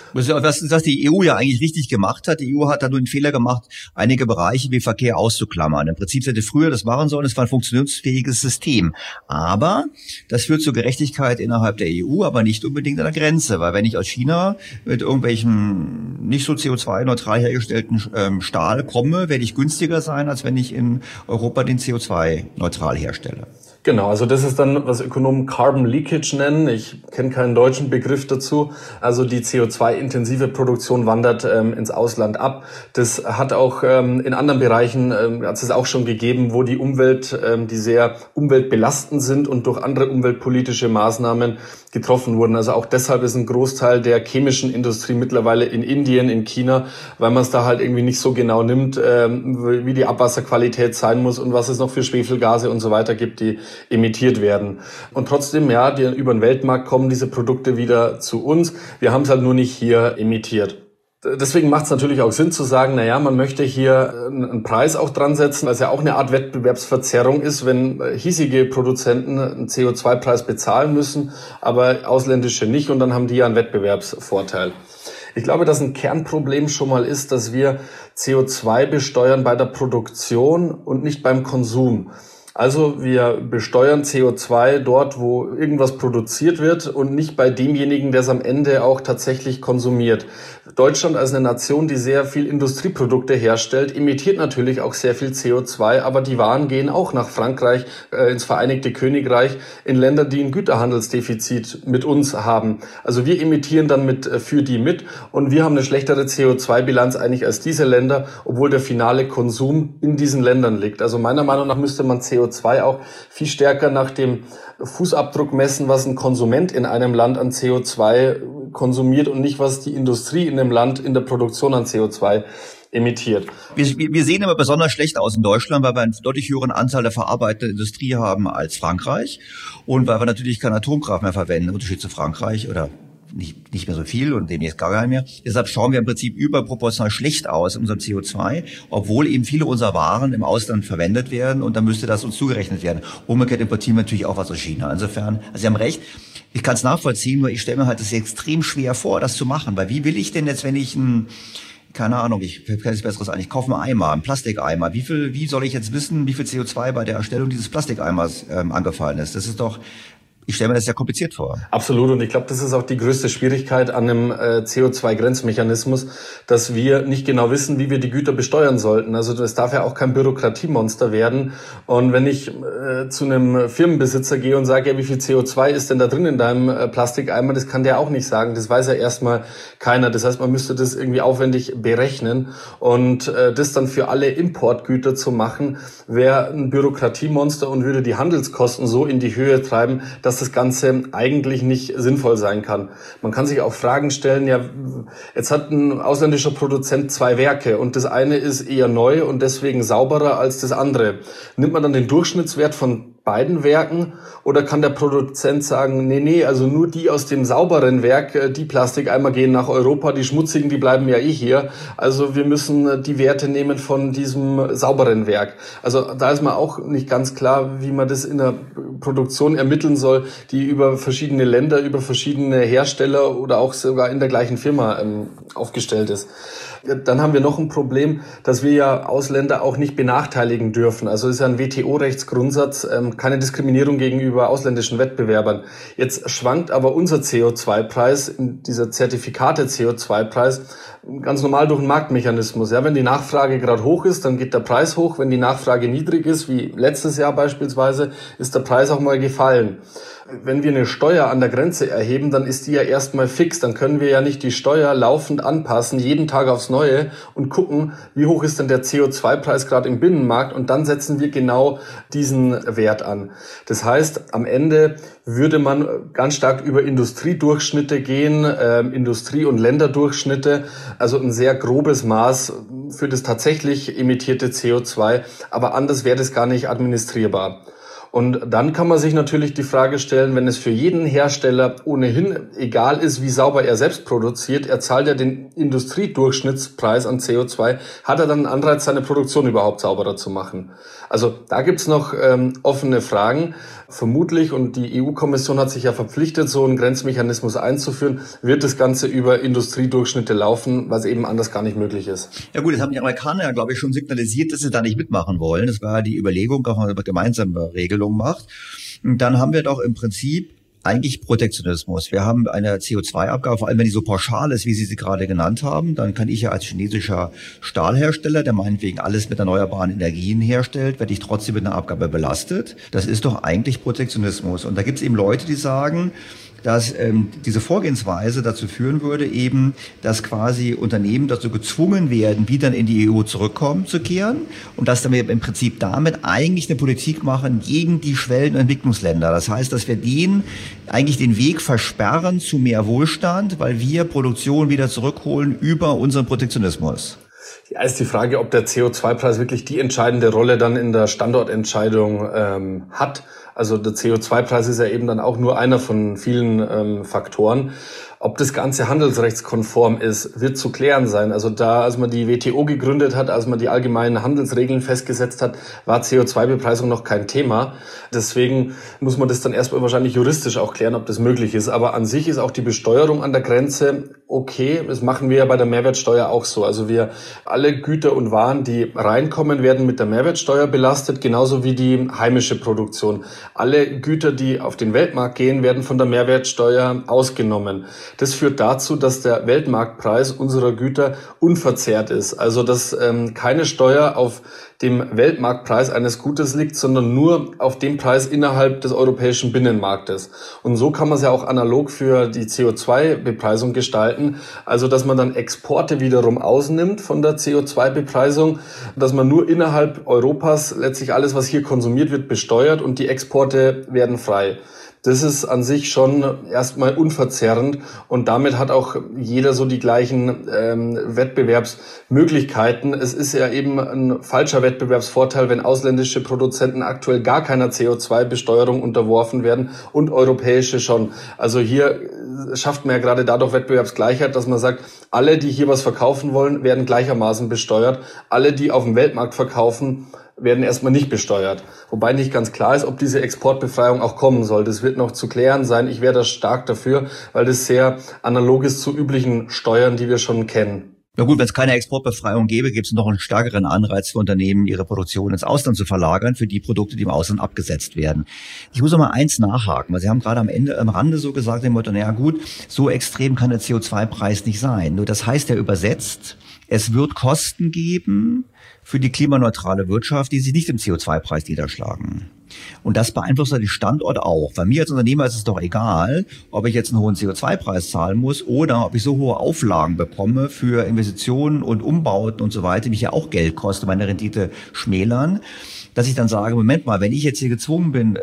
Was die EU ja eigentlich richtig gemacht hat. Die EU hat da nur den Fehler gemacht, einige Bereiche wie Verkehr auszuklammern. Im Prinzip hätte früher das machen sollen, es war ein funktionsfähiges System. Aber das führt zur Gerechtigkeit innerhalb der EU, aber nicht unbedingt an der Grenze. Weil wenn ich aus China mit irgendwelchen nicht so CO2-neutral hergestellten Stahl komme, werde ich günstiger sein, als wenn ich in Europa den CO2-neutral herstelle. Genau, also das ist dann, was Ökonomen Carbon Leakage nennen. Ich kenne keinen deutschen Begriff dazu. Also die CO2-intensive Produktion wandert ins Ausland ab. Das hat auch in anderen Bereichen, hat es auch schon gegeben, wo die Umwelt, die sehr umweltbelastend sind und durch andere umweltpolitische Maßnahmen getroffen wurden. Also auch deshalb ist ein Großteil der chemischen Industrie mittlerweile in Indien, in China, weil man es da halt irgendwie nicht so genau nimmt, wie die Abwasserqualität sein muss und was es noch für Schwefelgase und so weiter gibt, die emittiert werden. Und trotzdem, ja, über den Weltmarkt kommen diese Produkte wieder zu uns. Wir haben es halt nur nicht hier emittiert. Deswegen macht es natürlich auch Sinn zu sagen, naja, man möchte hier einen Preis auch dran setzen, was ja auch eine Art Wettbewerbsverzerrung ist, wenn hiesige Produzenten einen CO2-Preis bezahlen müssen, aber ausländische nicht, und dann haben die ja einen Wettbewerbsvorteil. Ich glaube, dass ein Kernproblem schon mal ist, dass wir CO2 besteuern bei der Produktion und nicht beim Konsum. Also wir besteuern CO2 dort, wo irgendwas produziert wird und nicht bei demjenigen, der es am Ende auch tatsächlich konsumiert. Deutschland als eine Nation, die sehr viel Industrieprodukte herstellt, emittiert natürlich auch sehr viel CO2, aber die Waren gehen auch nach Frankreich, ins Vereinigte Königreich, in Länder, die ein Güterhandelsdefizit mit uns haben. Also wir emittieren dann für die mit, und wir haben eine schlechtere CO2-Bilanz eigentlich als diese Länder, obwohl der finale Konsum in diesen Ländern liegt. Also meiner Meinung nach müsste man CO2 auch viel stärker nach dem Fußabdruck messen, was ein Konsument in einem Land an CO2 konsumiert und nicht, was die Industrie in dem Land in der Produktion an CO2 emittiert. Wir sehen immer besonders schlecht aus in Deutschland, weil wir einen deutlich höheren Anteil der verarbeitenden Industrie haben als Frankreich und weil wir natürlich keine Atomkraft mehr verwenden, im Unterschied zu Frankreich, oder nicht mehr so viel und demnächst gar nicht mehr. Deshalb schauen wir im Prinzip überproportional schlecht aus in unserem CO2, obwohl eben viele unserer Waren im Ausland verwendet werden, und dann müsste das uns zugerechnet werden. Umgekehrt importieren wir natürlich auch was aus China. Insofern, also Sie haben recht, ich kann es nachvollziehen, nur ich stelle mir halt das extrem schwer vor, das zu machen, weil wie will ich denn jetzt, wenn ich keine Ahnung, ich kann es Besseres ein, ich kaufe einen Eimer, einen Plastikeimer, wie soll ich jetzt wissen, wie viel CO2 bei der Erstellung dieses Plastikeimers angefallen ist? Das ist doch, ich stelle mir das sehr kompliziert vor. Absolut, und ich glaube, das ist auch die größte Schwierigkeit an einem CO2-Grenzmechanismus, dass wir nicht genau wissen, wie wir die Güter besteuern sollten. Also das darf ja auch kein Bürokratiemonster werden. Und wenn ich zu einem Firmenbesitzer gehe und sage, ja, wie viel CO2 ist denn da drin in deinem Plastikeimer, das kann der auch nicht sagen. Das weiß ja erstmal keiner. Das heißt, man müsste das irgendwie aufwendig berechnen. Und das dann für alle Importgüter zu machen, wäre ein Bürokratiemonster und würde die Handelskosten so in die Höhe treiben, dass das Ganze eigentlich nicht sinnvoll sein kann. Man kann sich auch Fragen stellen, ja, jetzt hat ein ausländischer Produzent 2 Werke und das eine ist eher neu und deswegen sauberer als das andere. Nimmt man dann den Durchschnittswert von beiden Werken, oder kann der Produzent sagen, nee, also nur die aus dem sauberen Werk, die Plastikeimer gehen nach Europa, die schmutzigen, die bleiben ja hier. Also wir müssen die Werte nehmen von diesem sauberen Werk. Also da ist man auch nicht ganz klar, wie man das in der Produktion ermitteln soll, die über verschiedene Länder, über verschiedene Hersteller oder auch sogar in der gleichen Firma aufgestellt ist. Dann haben wir noch ein Problem, dass wir ja Ausländer auch nicht benachteiligen dürfen. Also ist ja ein WTO-Rechtsgrundsatz, keine Diskriminierung gegenüber ausländischen Wettbewerbern. Jetzt schwankt aber unser CO2-Preis, dieser Zertifikate-CO2-Preis, ganz normal durch einen Marktmechanismus. Ja, wenn die Nachfrage gerade hoch ist, dann geht der Preis hoch. Wenn die Nachfrage niedrig ist, wie letztes Jahr beispielsweise, ist der Preis auch mal gefallen. Wenn wir eine Steuer an der Grenze erheben, dann ist die ja erstmal fix. Dann können wir ja nicht die Steuer laufend anpassen, jeden Tag aufs Neue, und gucken, wie hoch ist denn der CO2-Preis gerade im Binnenmarkt, und dann setzen wir genau diesen Wert an. Das heißt, am Ende würde man ganz stark über Industriedurchschnitte gehen, Industrie- und Länderdurchschnitte, also ein sehr grobes Maß für das tatsächlich emittierte CO2, aber anders wäre das gar nicht administrierbar. Und dann kann man sich natürlich die Frage stellen, wenn es für jeden Hersteller ohnehin egal ist, wie sauber er selbst produziert, er zahlt ja den Industriedurchschnittspreis an CO2, hat er dann einen Anreiz, seine Produktion überhaupt sauberer zu machen? Also da gibt's noch offene Fragen. vermutlich, und die EU-Kommission hat sich ja verpflichtet, so einen Grenzmechanismus einzuführen, wird das Ganze über Industriedurchschnitte laufen, was eben anders gar nicht möglich ist. Ja gut, das haben die Amerikaner ja, glaube ich, schon signalisiert, dass sie da nicht mitmachen wollen. Das war die Überlegung, dass man eine gemeinsame Regelung macht. Und dann haben wir doch im Prinzip eigentlich Protektionismus. Wir haben eine CO2-Abgabe, vor allem wenn die so pauschal ist, wie Sie gerade genannt haben, dann kann ich ja als chinesischer Stahlhersteller, der meinetwegen alles mit erneuerbaren Energien herstellt, werde ich trotzdem mit einer Abgabe belastet. Das ist doch eigentlich Protektionismus. Und da gibt es eben Leute, die sagen, dass diese Vorgehensweise dazu führen würde, eben, dass quasi Unternehmen dazu gezwungen werden, wieder in die EU zurückzukehren und dass wir im Prinzip damit eigentlich eine Politik machen gegen die Schwellen- und Entwicklungsländer. Das heißt, dass wir denen eigentlich den Weg versperren zu mehr Wohlstand, weil wir Produktion wieder zurückholen über unseren Protektionismus. Ja, ist die Frage, ob der CO2-Preis wirklich die entscheidende Rolle dann in der Standortentscheidung hat. Also der CO2-Preis ist ja eben dann auch nur einer von vielen Faktoren. Ob das Ganze handelsrechtskonform ist, wird zu klären sein. Also da, als man die WTO gegründet hat, als man die allgemeinen Handelsregeln festgesetzt hat, war CO2-Bepreisung noch kein Thema. Deswegen muss man das dann erstmal wahrscheinlich juristisch auch klären, ob das möglich ist. Aber an sich ist auch die Besteuerung an der Grenze okay. Das machen wir ja bei der Mehrwertsteuer auch so. Also alle Güter und Waren, die reinkommen, werden mit der Mehrwertsteuer belastet, genauso wie die heimische Produktion. Alle Güter, die auf den Weltmarkt gehen, werden von der Mehrwertsteuer ausgenommen. Das führt dazu, dass der Weltmarktpreis unserer Güter unverzerrt ist. Also dass keine Steuer auf dem Weltmarktpreis eines Gutes liegt, sondern nur auf dem Preis innerhalb des europäischen Binnenmarktes. Und so kann man es ja auch analog für die CO2-Bepreisung gestalten. Also dass man dann Exporte wiederum ausnimmt von der CO2-Bepreisung, dass man nur innerhalb Europas letztlich alles, was hier konsumiert wird, besteuert und die Exporte werden frei. Das ist an sich schon erstmal unverzerrend und damit hat auch jeder so die gleichen Wettbewerbsmöglichkeiten. Es ist ja eben ein falscher Wettbewerbsvorteil, wenn ausländische Produzenten aktuell gar keiner CO2-Besteuerung unterworfen werden und europäische schon. Also hier schafft man ja gerade dadurch Wettbewerbsgleichheit, dass man sagt, alle, die hier was verkaufen wollen, werden gleichermaßen besteuert. Alle, die auf dem Weltmarkt verkaufen, werden erstmal nicht besteuert. Wobei nicht ganz klar ist, ob diese Exportbefreiung auch kommen soll. Das wird noch zu klären sein. Ich wäre da stark dafür, weil das sehr analog ist zu üblichen Steuern, die wir schon kennen. Na gut, wenn es keine Exportbefreiung gäbe, gibt es noch einen stärkeren Anreiz für Unternehmen, ihre Produktion ins Ausland zu verlagern, für die Produkte, die im Ausland abgesetzt werden. Ich muss noch mal eins nachhaken, weil Sie haben gerade am Rande so gesagt, dem Motto, naja gut, so extrem kann der CO2-Preis nicht sein. Nur das heißt ja übersetzt, es wird Kosten geben für die klimaneutrale Wirtschaft, die sich nicht im CO2-Preis niederschlagen. Und das beeinflusst ja den Standort auch. Bei mir als Unternehmer ist es doch egal, ob ich jetzt einen hohen CO2-Preis zahlen muss oder ob ich so hohe Auflagen bekomme für Investitionen und Umbauten und so weiter, die mich ja auch Geld kosten, meine Rendite schmälern, dass ich dann sage, Moment mal, wenn ich jetzt hier gezwungen bin,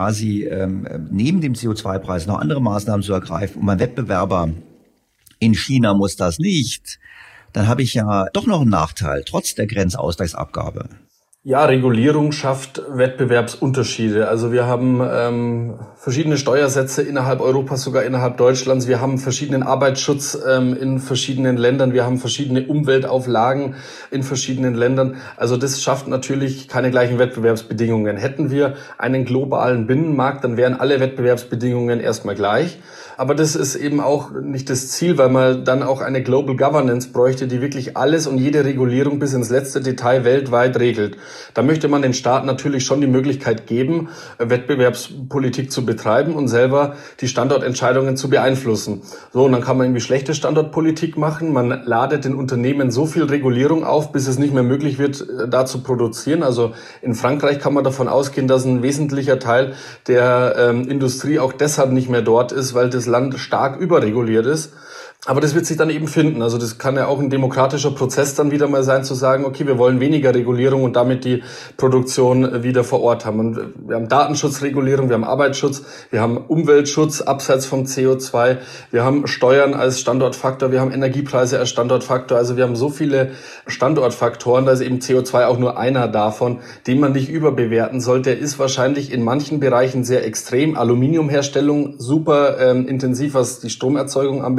neben dem CO2-Preis noch andere Maßnahmen zu ergreifen und mein Wettbewerber in China muss das nicht, dann habe ich ja doch noch einen Nachteil, trotz der Grenzausgleichsabgabe. Ja, Regulierung schafft Wettbewerbsunterschiede. Also wir haben verschiedene Steuersätze innerhalb Europas, sogar innerhalb Deutschlands. Wir haben verschiedenen Arbeitsschutz in verschiedenen Ländern. Wir haben verschiedene Umweltauflagen in verschiedenen Ländern. Also das schafft natürlich keine gleichen Wettbewerbsbedingungen. Hätten wir einen globalen Binnenmarkt, dann wären alle Wettbewerbsbedingungen erstmal gleich. Aber das ist eben auch nicht das Ziel, weil man dann auch eine Global Governance bräuchte, die wirklich alles und jede Regulierung bis ins letzte Detail weltweit regelt. Da möchte man den Staaten natürlich schon die Möglichkeit geben, Wettbewerbspolitik zu betreiben und selber die Standortentscheidungen zu beeinflussen. So, und dann kann man irgendwie schlechte Standortpolitik machen. Man ladet den Unternehmen so viel Regulierung auf, bis es nicht mehr möglich wird, da zu produzieren. Also in Frankreich kann man davon ausgehen, dass ein wesentlicher Teil der Industrie auch deshalb nicht mehr dort ist, weil das Land stark überreguliert ist. Aber das wird sich dann eben finden. Also das kann ja auch ein demokratischer Prozess dann wieder mal sein, zu sagen, okay, wir wollen weniger Regulierung und damit die Produktion wieder vor Ort haben. Und wir haben Datenschutzregulierung, wir haben Arbeitsschutz, wir haben Umweltschutz abseits vom CO2, wir haben Steuern als Standortfaktor, wir haben Energiepreise als Standortfaktor. Also wir haben so viele Standortfaktoren, da ist eben CO2 auch nur einer davon, den man nicht überbewerten sollte. Der ist wahrscheinlich in manchen Bereichen sehr extrem. Aluminiumherstellung super intensiv, was die Stromerzeugung anbelangt.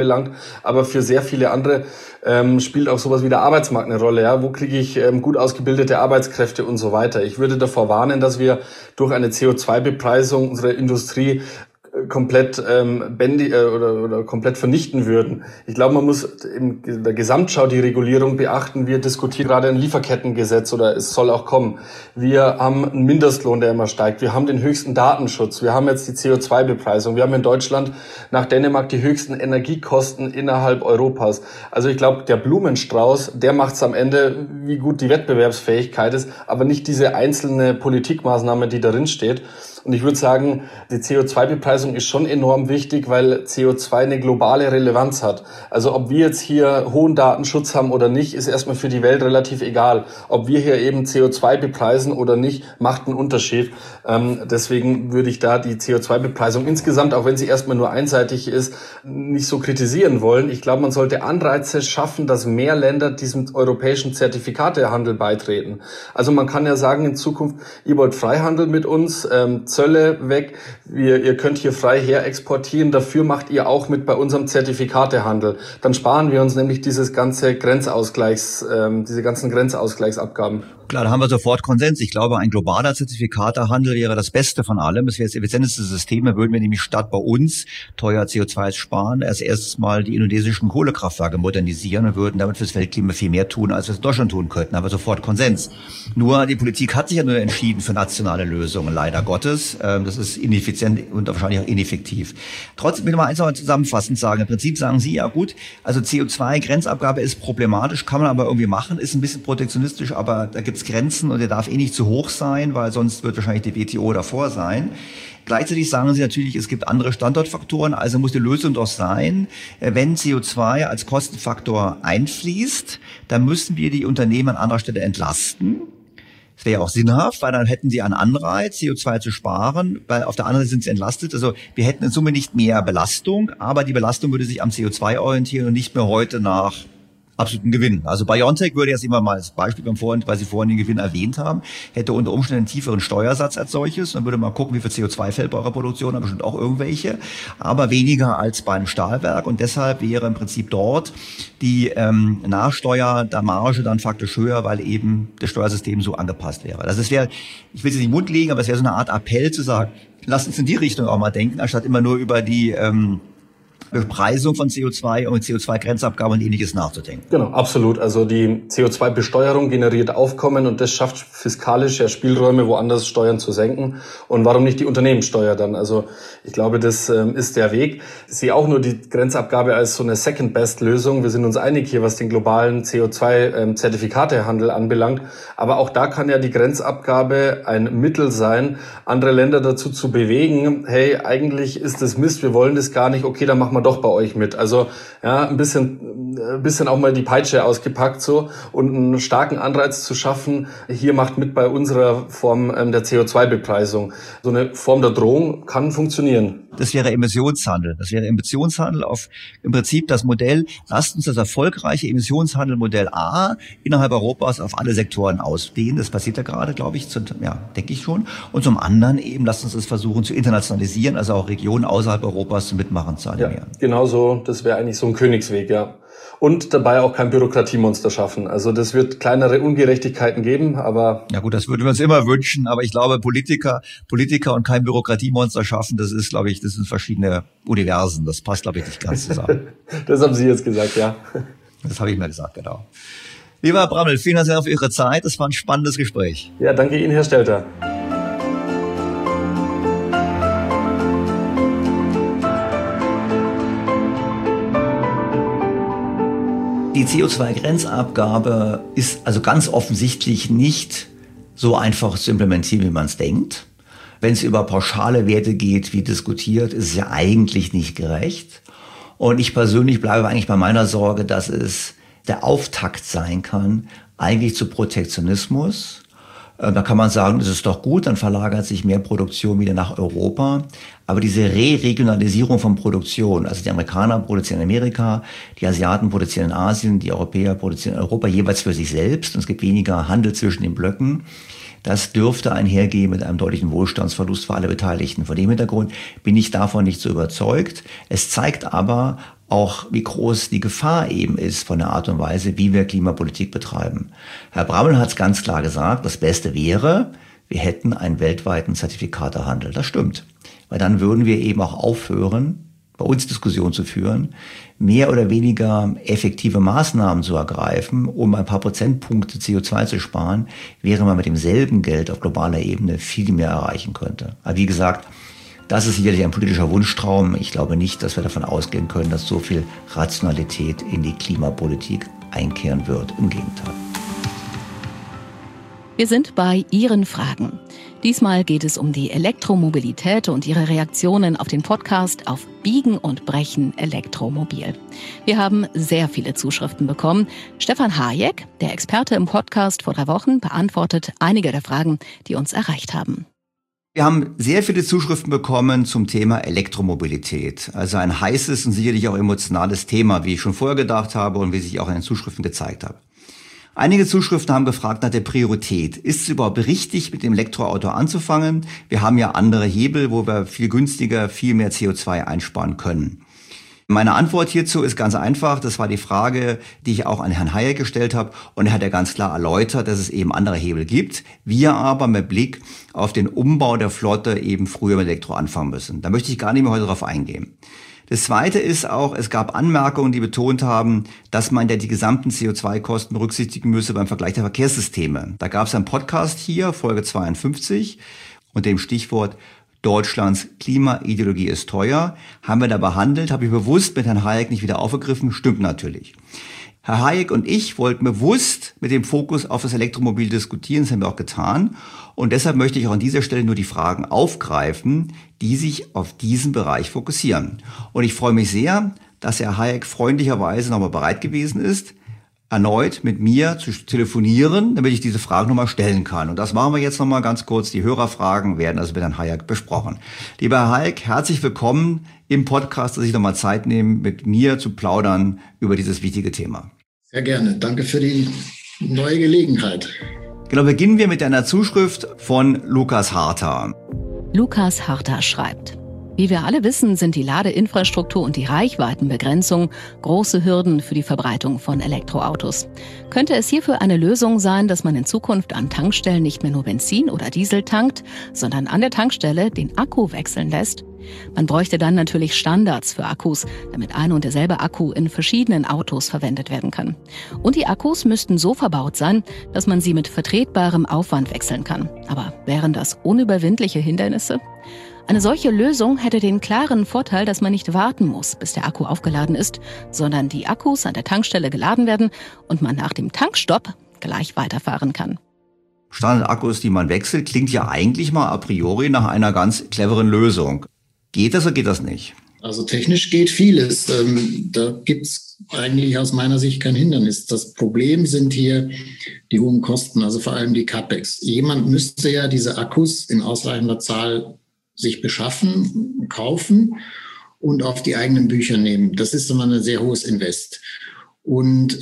Aber für sehr viele andere spielt auch sowas wie der Arbeitsmarkt eine Rolle. Ja? Wo kriege ich gut ausgebildete Arbeitskräfte und so weiter? Ich würde davor warnen, dass wir durch eine CO2-Bepreisung unsere Industrie komplett oder komplett vernichten würden. Ich glaube, man muss in der Gesamtschau die Regulierung beachten. Wir diskutieren gerade ein Lieferkettengesetz oder es soll auch kommen. Wir haben einen Mindestlohn, der immer steigt. Wir haben den höchsten Datenschutz. Wir haben jetzt die CO2-Bepreisung. Wir haben in Deutschland nach Dänemark die höchsten Energiekosten innerhalb Europas. Also ich glaube, der Blumenstrauß, der macht es am Ende, wie gut die Wettbewerbsfähigkeit ist, aber nicht diese einzelne Politikmaßnahme, die darin steht. Und ich würde sagen, die CO2-Bepreisung ist schon enorm wichtig, weil CO2 eine globale Relevanz hat. Also ob wir jetzt hier hohen Datenschutz haben oder nicht, ist erstmal für die Welt relativ egal. Ob wir hier eben CO2 bepreisen oder nicht, macht einen Unterschied. Deswegen würde ich da die CO2-Bepreisung insgesamt, auch wenn sie erstmal nur einseitig ist, nicht so kritisieren wollen. Ich glaube, man sollte Anreize schaffen, dass mehr Länder diesem europäischen Zertifikatehandel beitreten. Also man kann ja sagen in Zukunft, ihr wollt Freihandel mit uns, Zölle weg, ihr könnt hier frei her exportieren, dafür macht ihr auch mit bei unserem Zertifikatehandel. Dann sparen wir uns nämlich diese ganzen Grenzausgleichsabgaben. Klar, da haben wir sofort Konsens. Ich glaube, ein globaler Zertifikatehandel wäre das Beste von allem. Es wäre das effizienteste System. Da würden wir nämlich statt bei uns teuer CO2 sparen, erst erstes Mal die indonesischen Kohlekraftwerke modernisieren und würden damit fürs Weltklima viel mehr tun, als wir es in Deutschland tun könnten. Aber sofort Konsens. Nur die Politik hat sich ja nur entschieden für nationale Lösungen, leider Gottes. Das ist ineffizient und wahrscheinlich auch ineffektiv. Trotzdem will ich mal eins noch zusammenfassend sagen. Im Prinzip sagen Sie, ja gut, also CO2-Grenzabgabe ist problematisch, kann man aber irgendwie machen, ist ein bisschen protektionistisch, aber da gibt's Grenzen und der darf nicht zu hoch sein, weil sonst wird wahrscheinlich die WTO davor sein. Gleichzeitig sagen Sie natürlich, es gibt andere Standortfaktoren, also muss die Lösung doch sein, wenn CO2 als Kostenfaktor einfließt, dann müssen wir die Unternehmen an anderer Stelle entlasten. Das wäre ja auch sinnhaft, weil dann hätten sie einen Anreiz, CO2 zu sparen, weil auf der anderen Seite sind sie entlastet. Also wir hätten in Summe nicht mehr Belastung, aber die Belastung würde sich am CO2 orientieren und nicht mehr heute nach absoluten Gewinn. Also BioNTech würde jetzt immer mal als Beispiel, weil Sie vorhin den Gewinn erwähnt haben, hätte unter Umständen einen tieferen Steuersatz als solches. Dann würde man gucken, wie viel CO2 fällt bei eurer Produktion, aber bestimmt auch irgendwelche, aber weniger als bei einem Stahlwerk. Und deshalb wäre im Prinzip dort die Nachsteuer der Marge dann faktisch höher, weil eben das Steuersystem so angepasst wäre. Also es wäre, ich will es nicht in den Mund legen, aber es wäre so eine Art Appell zu sagen, lasst uns in die Richtung auch mal denken, anstatt immer nur über die Bepreisung von CO2 und CO2-Grenzabgaben und Ähnliches nachzudenken. Genau, absolut. Also die CO2-Besteuerung generiert Aufkommen und das schafft fiskalische Spielräume, woanders Steuern zu senken. Und warum nicht die Unternehmenssteuer dann? Also ich glaube, das ist der Weg. Ich sehe auch nur die Grenzabgabe als so eine Second-Best-Lösung. Wir sind uns einig hier, was den globalen CO2-Zertifikatehandel anbelangt. Aber auch da kann ja die Grenzabgabe ein Mittel sein, andere Länder dazu zu bewegen, hey, eigentlich ist das Mist, wir wollen das gar nicht, okay, dann machen wir doch bei euch mit. Also ja, ein bisschen auch mal die Peitsche ausgepackt so und einen starken Anreiz zu schaffen, hier macht mit bei unserer Form der CO2-Bepreisung. So eine Form der Drohung kann funktionieren. Das wäre Emissionshandel. Das wäre Emissionshandel auf im Prinzip das Modell, lasst uns das erfolgreiche Emissionshandel-Modell A innerhalb Europas auf alle Sektoren ausdehnen. Das passiert ja gerade, glaube ich, denke ich schon. Und zum anderen eben, lasst uns das versuchen zu internationalisieren, also auch Regionen außerhalb Europas zum Mitmachen zu animieren. Ja, genau so. Das wäre eigentlich so ein Königsweg, ja. Und dabei auch kein Bürokratiemonster schaffen. Also das wird kleinere Ungerechtigkeiten geben, aber... Ja gut, das würden wir uns immer wünschen, aber ich glaube, Politiker und kein Bürokratiemonster schaffen, das ist, glaube ich, das sind verschiedene Universen. Das passt, glaube ich, nicht ganz zusammen. Das haben Sie jetzt gesagt, ja. Das habe ich mir gesagt, genau. Lieber Herr Brammel, vielen Dank für Ihre Zeit. Das war ein spannendes Gespräch. Ja, danke Ihnen, Herr Stelter. Die CO2-Grenzabgabe ist also ganz offensichtlich nicht so einfach zu implementieren, wie man es denkt. Wenn es über pauschale Werte geht, wie diskutiert, ist es ja eigentlich nicht gerecht. Und ich persönlich bleibe eigentlich bei meiner Sorge, dass es der Auftakt sein kann, eigentlich zu Protektionismus. Da kann man sagen, das ist doch gut, dann verlagert sich mehr Produktion wieder nach Europa. Aber diese Re-Regionalisierung von Produktion, also die Amerikaner produzieren in Amerika, die Asiaten produzieren in Asien, die Europäer produzieren in Europa, jeweils für sich selbst. Und es gibt weniger Handel zwischen den Blöcken. Das dürfte einhergehen mit einem deutlichen Wohlstandsverlust für alle Beteiligten. Vor dem Hintergrund bin ich davon nicht so überzeugt. Es zeigt aber auch wie groß die Gefahr eben ist von der Art und Weise, wie wir Klimapolitik betreiben. Herr Bramel hat es ganz klar gesagt, das Beste wäre, wir hätten einen weltweiten Zertifikatehandel. Das stimmt, weil dann würden wir eben auch aufhören, bei uns Diskussionen zu führen, mehr oder weniger effektive Maßnahmen zu ergreifen, um ein paar Prozentpunkte CO2 zu sparen, während man mit demselben Geld auf globaler Ebene viel mehr erreichen könnte. Aber wie gesagt, das ist sicherlich ein politischer Wunschtraum. Ich glaube nicht, dass wir davon ausgehen können, dass so viel Rationalität in die Klimapolitik einkehren wird. Im Gegenteil. Wir sind bei Ihren Fragen. Diesmal geht es um die Elektromobilität und Ihre Reaktionen auf den Podcast auf Biegen und Brechen Elektromobil. Wir haben sehr viele Zuschriften bekommen. Stefan Hayek, der Experte im Podcast vor 3 Wochen, beantwortet einige der Fragen, die uns erreicht haben. Wir haben sehr viele Zuschriften bekommen zum Thema Elektromobilität. Also ein heißes und sicherlich auch emotionales Thema, wie ich schon vorher gedacht habe und wie sich auch in den Zuschriften gezeigt hat. Einige Zuschriften haben gefragt nach der Priorität. Ist es überhaupt richtig, mit dem Elektroauto anzufangen? Wir haben ja andere Hebel, wo wir viel günstiger, viel mehr CO2 einsparen können. Meine Antwort hierzu ist ganz einfach. Das war die Frage, die ich auch an Herrn Hayek gestellt habe. Und er hat ja ganz klar erläutert, dass es eben andere Hebel gibt. Wir aber mit Blick auf den Umbau der Flotte eben früher mit Elektro anfangen müssen. Da möchte ich gar nicht mehr heute drauf eingehen. Das Zweite ist auch, es gab Anmerkungen, die betont haben, dass man ja die gesamten CO2-Kosten berücksichtigen müsse beim Vergleich der Verkehrssysteme. Da gab es einen Podcast hier, Folge 52, unter dem Stichwort Deutschlands Klimaideologie ist teuer. Haben wir da behandelt, habe ich bewusst mit Herrn Hayek nicht wieder aufgegriffen, stimmt natürlich. Herr Hayek und ich wollten bewusst mit dem Fokus auf das Elektromobil diskutieren, das haben wir auch getan. Und deshalb möchte ich auch an dieser Stelle nur die Fragen aufgreifen, die sich auf diesen Bereich fokussieren. Und ich freue mich sehr, dass Herr Hayek freundlicherweise nochmal bereit gewesen ist, erneut mit mir zu telefonieren, damit ich diese Fragen nochmal stellen kann. Und das machen wir jetzt nochmal ganz kurz. Die Hörerfragen werden also mit Herrn Hayek besprochen. Lieber Herr Hayek, herzlich willkommen im Podcast, dass Sie nochmal Zeit nehmen, mit mir zu plaudern über dieses wichtige Thema. Sehr gerne. Danke für die neue Gelegenheit. Genau, beginnen wir mit einer Zuschrift von Lukas Harter. Lukas Harter schreibt: Wie wir alle wissen, sind die Ladeinfrastruktur und die Reichweitenbegrenzung große Hürden für die Verbreitung von Elektroautos. Könnte es hierfür eine Lösung sein, dass man in Zukunft an Tankstellen nicht mehr nur Benzin oder Diesel tankt, sondern an der Tankstelle den Akku wechseln lässt? Man bräuchte dann natürlich Standards für Akkus, damit ein und derselbe Akku in verschiedenen Autos verwendet werden kann. Und die Akkus müssten so verbaut sein, dass man sie mit vertretbarem Aufwand wechseln kann. Aber wären das unüberwindliche Hindernisse? Eine solche Lösung hätte den klaren Vorteil, dass man nicht warten muss, bis der Akku aufgeladen ist, sondern die Akkus an der Tankstelle geladen werden und man nach dem Tankstopp gleich weiterfahren kann. Standardakkus, die man wechselt, klingt ja eigentlich mal a priori nach einer ganz cleveren Lösung. Geht das oder geht das nicht? Also technisch geht vieles. Da gibt es eigentlich aus meiner Sicht kein Hindernis. Das Problem sind hier die hohen Kosten, also vor allem die CapEx. Jemand müsste ja diese Akkus in ausreichender Zahl sich beschaffen, kaufen und auf die eigenen Bücher nehmen. Das ist immer ein sehr hohes Invest. Und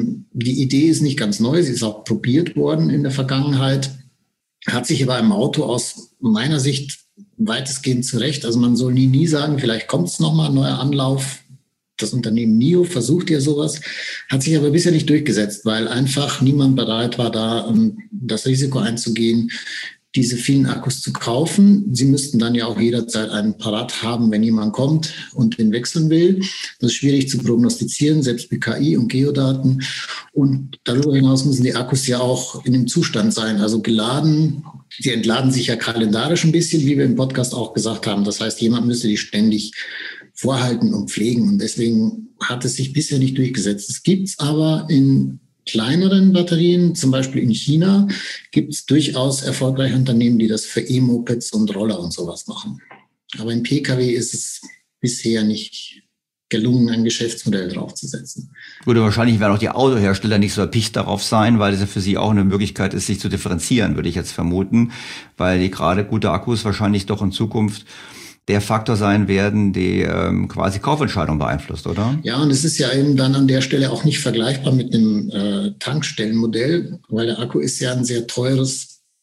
die Idee ist nicht ganz neu, sie ist auch probiert worden in der Vergangenheit, hat sich aber im Auto aus meiner Sicht weitestgehend zurecht. Also man soll nie sagen, vielleicht kommt es nochmal ein neuer Anlauf. Das Unternehmen NIO versucht ja sowas, hat sich aber bisher nicht durchgesetzt, weil einfach niemand bereit war, da das Risiko einzugehen, diese vielen Akkus zu kaufen. Sie müssten dann ja auch jederzeit einen parat haben, wenn jemand kommt und den wechseln will. Das ist schwierig zu prognostizieren, selbst mit KI und Geodaten. Und darüber hinaus müssen die Akkus ja auch in dem Zustand sein, also geladen. Sie entladen sich ja kalendarisch ein bisschen, wie wir im Podcast auch gesagt haben. Das heißt, jemand müsste die ständig vorhalten und pflegen. Und deswegen hat es sich bisher nicht durchgesetzt. Es gibt es aber in kleineren Batterien, zum Beispiel in China, gibt es durchaus erfolgreiche Unternehmen, die das für E-Mopeds und Roller und sowas machen. Aber im Pkw ist es bisher nicht gelungen, ein Geschäftsmodell draufzusetzen. Gut, wahrscheinlich werden auch die Autohersteller nicht so erpicht darauf sein, weil es ja für sie auch eine Möglichkeit ist, sich zu differenzieren, würde ich jetzt vermuten, weil die gerade gute Akkus wahrscheinlich doch in Zukunft der Faktor sein werden, die quasi Kaufentscheidungen beeinflusst, oder? Ja, und es ist ja eben dann an der Stelle auch nicht vergleichbar mit einem Tankstellenmodell, weil der Akku ist ja ein sehr teures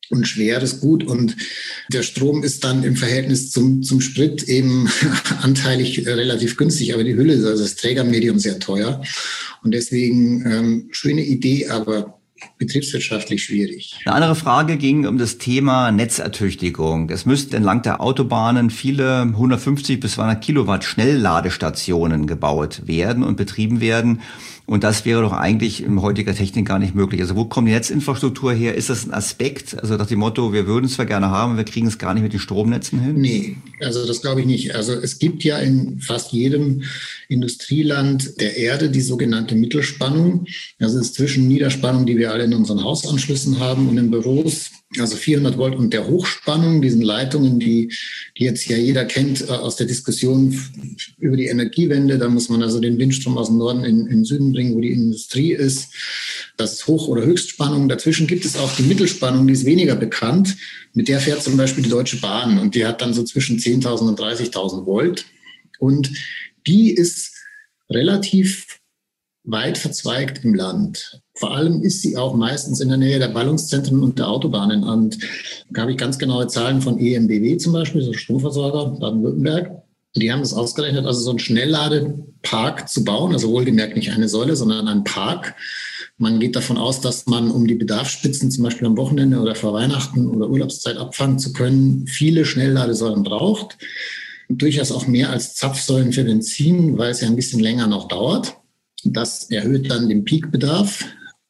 und schweres Gut. Und der Strom ist dann im Verhältnis zum Sprit eben anteilig relativ günstig, aber die Hülle, also das Trägermedium, sehr teuer. Und deswegen schöne Idee, aber betriebswirtschaftlich schwierig. Eine andere Frage ging um das Thema Netzertüchtigung. Es müssten entlang der Autobahnen viele 150 bis 200 Kilowatt Schnellladestationen gebaut werden und betrieben werden. Und das wäre doch eigentlich in heutiger Technik gar nicht möglich. Also wo kommt die Netzinfrastruktur her? Ist das ein Aspekt? Also nach dem Motto, wir würden es zwar gerne haben, wir kriegen es gar nicht mit den Stromnetzen hin? Nee, also das glaube ich nicht. Also es gibt ja in fast jedem Industrieland der Erde die sogenannte Mittelspannung. Das ist zwischen Niederspannung, die wir alle in unseren Hausanschlüssen haben und in Büros. Also 400 Volt und der Hochspannung, diesen Leitungen, die jetzt ja jeder kennt aus der Diskussion über die Energiewende. Da muss man also den Windstrom aus dem Norden in den Süden bringen, wo die Industrie ist. Das ist Hoch- oder Höchstspannung. Dazwischen gibt es auch die Mittelspannung, die ist weniger bekannt. Mit der fährt zum Beispiel die Deutsche Bahn und die hat dann so zwischen 10.000 und 30.000 Volt. Und die ist relativ weit verzweigt im Land. Vor allem ist sie auch meistens in der Nähe der Ballungszentren und der Autobahnen. Und da habe ich ganz genaue Zahlen von EnBW zum Beispiel, so Stromversorger Baden-Württemberg. Die haben es ausgerechnet, also so einen Schnellladepark zu bauen, also wohlgemerkt nicht eine Säule, sondern ein Park. Man geht davon aus, dass man, um die Bedarfsspitzen zum Beispiel am Wochenende oder vor Weihnachten oder Urlaubszeit abfangen zu können, viele Schnellladesäulen braucht. Durchaus auch mehr als Zapfsäulen für Benzin, weil es ja ein bisschen länger noch dauert. Das erhöht dann den Peakbedarf.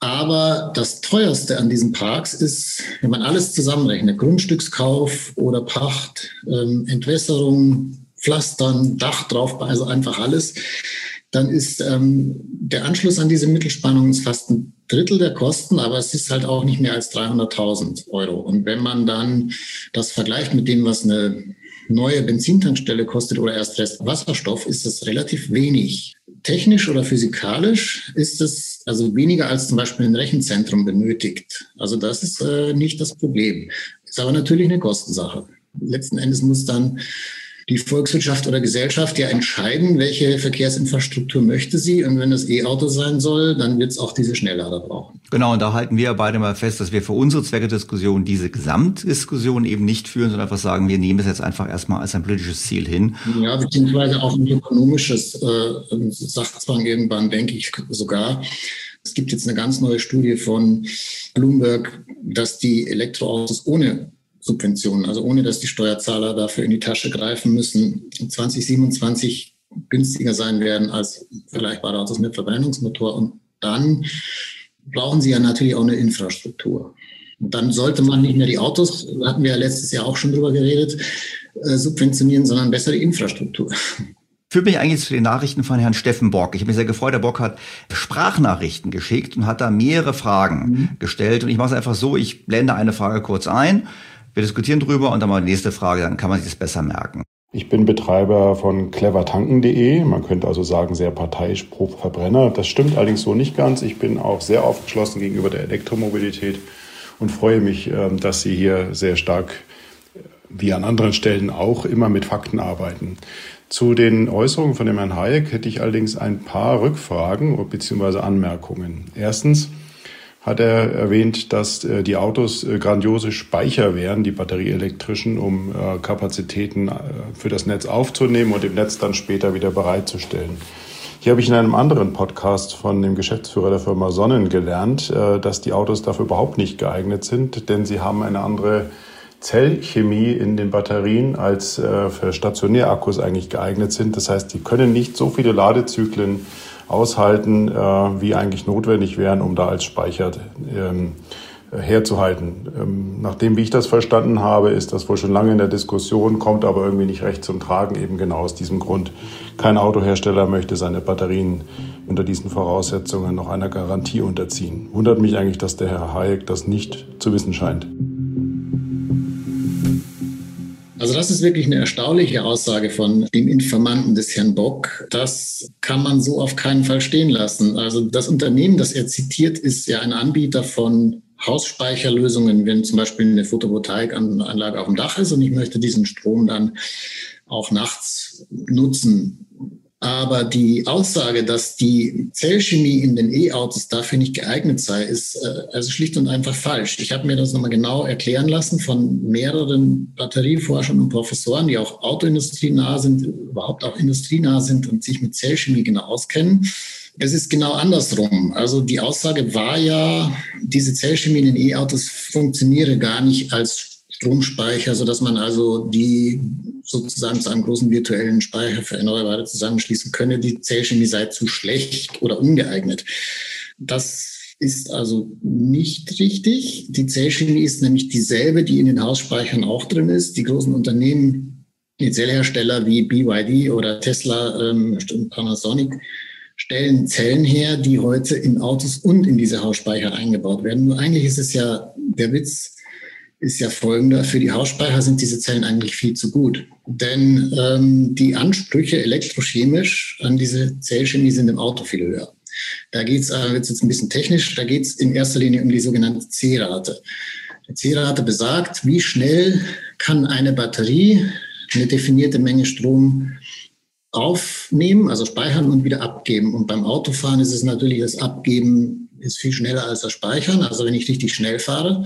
Aber das Teuerste an diesen Parks ist, wenn man alles zusammenrechnet, Grundstückskauf oder Pacht, Entwässerung, Pflastern, Dach drauf, also einfach alles, dann ist der Anschluss an diese Mittelspannung ist fast ein Drittel der Kosten, aber es ist halt auch nicht mehr als 300.000 Euro. Und wenn man dann das vergleicht mit dem, was eine neue Benzintankstelle kostet oder erst Rest Wasserstoff, ist das relativ wenig. Technisch oder physikalisch ist es also weniger als zum Beispiel ein Rechenzentrum benötigt. Also das ist nicht das Problem. Ist aber natürlich eine Kostensache. Letzten Endes muss dann die Volkswirtschaft oder Gesellschaft ja entscheiden, welche Verkehrsinfrastruktur möchte sie. Und wenn das E-Auto sein soll, dann wird es auch diese Schnelllader brauchen. Genau, und da halten wir beide mal fest, dass wir für unsere Zwecke-Diskussion diese Gesamtdiskussion eben nicht führen, sondern einfach sagen, wir nehmen es jetzt einfach erstmal als ein politisches Ziel hin. Ja, beziehungsweise auch ein ökonomisches Sachzwang irgendwann, denke ich sogar. Es gibt jetzt eine ganz neue Studie von Bloomberg, dass die Elektroautos ohne Subventionen, also ohne dass die Steuerzahler dafür in die Tasche greifen müssen, 2027 günstiger sein werden als vergleichbare Autos mit Verbrennungsmotor. Und dann brauchen sie ja natürlich auch eine Infrastruktur. Und dann sollte man nicht mehr die Autos, da hatten wir ja letztes Jahr auch schon drüber geredet, subventionieren, sondern besser die Infrastruktur. Führt mich eigentlich zu den Nachrichten von Herrn Steffen Bock. Ich habe mich sehr gefreut, der Bock hat Sprachnachrichten geschickt und hat da mehrere Fragen gestellt. Und ich mache es einfach so, ich blende eine Frage kurz ein, wir diskutieren drüber und dann mal die nächste Frage, dann kann man sich das besser merken. Ich bin Betreiber von clevertanken.de. Man könnte also sagen, sehr parteiisch pro Verbrenner. Das stimmt allerdings so nicht ganz. Ich bin auch sehr aufgeschlossen gegenüber der Elektromobilität und freue mich, dass Sie hier sehr stark, wie an anderen Stellen auch, immer mit Fakten arbeiten. Zu den Äußerungen von dem Herrn Hayek hätte ich allerdings ein paar Rückfragen bzw. Anmerkungen. Erstens hat er erwähnt, dass die Autos grandiose Speicher wären, die batterieelektrischen, um Kapazitäten für das Netz aufzunehmen und im Netz dann später wieder bereitzustellen. Hier habe ich in einem anderen Podcast von dem Geschäftsführer der Firma Sonnen gelernt, dass die Autos dafür überhaupt nicht geeignet sind, denn sie haben eine andere Zellchemie in den Batterien als für Stationärakkus eigentlich geeignet sind. Das heißt, die können nicht so viele Ladezyklen aushalten, wie eigentlich notwendig wären, um da als Speicher herzuhalten. Nachdem, wie ich das verstanden habe, ist das wohl schon lange in der Diskussion, kommt aber irgendwie nicht recht zum Tragen, eben genau aus diesem Grund. Kein Autohersteller möchte seine Batterien unter diesen Voraussetzungen noch einer Garantie unterziehen. Wundert mich eigentlich, dass der Herr Hayek das nicht zu wissen scheint. Also das ist wirklich eine erstaunliche Aussage von dem Informanten des Herrn Bock. Das kann man so auf keinen Fall stehen lassen. Also das Unternehmen, das er zitiert, ist ja ein Anbieter von Hausspeicherlösungen, wenn zum Beispiel eine Photovoltaikanlage auf dem Dach ist und ich möchte diesen Strom dann auch nachts nutzen. Aber die Aussage, dass die Zellchemie in den E-Autos dafür nicht geeignet sei, ist also schlicht und einfach falsch. Ich habe mir das nochmal genau erklären lassen von mehreren Batterieforschern und Professoren, die auch autoindustrienah sind, überhaupt auch industrienah sind und sich mit Zellchemie genau auskennen. Es ist genau andersrum. Also die Aussage war ja, diese Zellchemie in den E-Autos funktioniere gar nicht als Stromspeicher, sodass man also die sozusagen zu einem großen virtuellen Speicher für Erneuerbare zusammenschließen könne. Die Zellchemie sei zu schlecht oder ungeeignet. Das ist also nicht richtig. Die Zellchemie ist nämlich dieselbe, die in den Hausspeichern auch drin ist. Die großen Unternehmen, die Zellhersteller wie BYD oder Tesla und Panasonic, stellen Zellen her, die heute in Autos und in diese Hausspeicher eingebaut werden. Nur eigentlich ist es ja, der Witz ist ja folgender: Für die Hausspeicher sind diese Zellen eigentlich viel zu gut. Denn die Ansprüche elektrochemisch an diese Zellchemie sind im Auto viel höher. Da geht es, wird jetzt ein bisschen technisch, da geht es in erster Linie um die sogenannte C-Rate. Die C-Rate besagt, wie schnell kann eine Batterie eine definierte Menge Strom aufnehmen, also speichern und wieder abgeben. Und beim Autofahren ist es natürlich, das Abgeben ist viel schneller als das Speichern, also wenn ich richtig schnell fahre.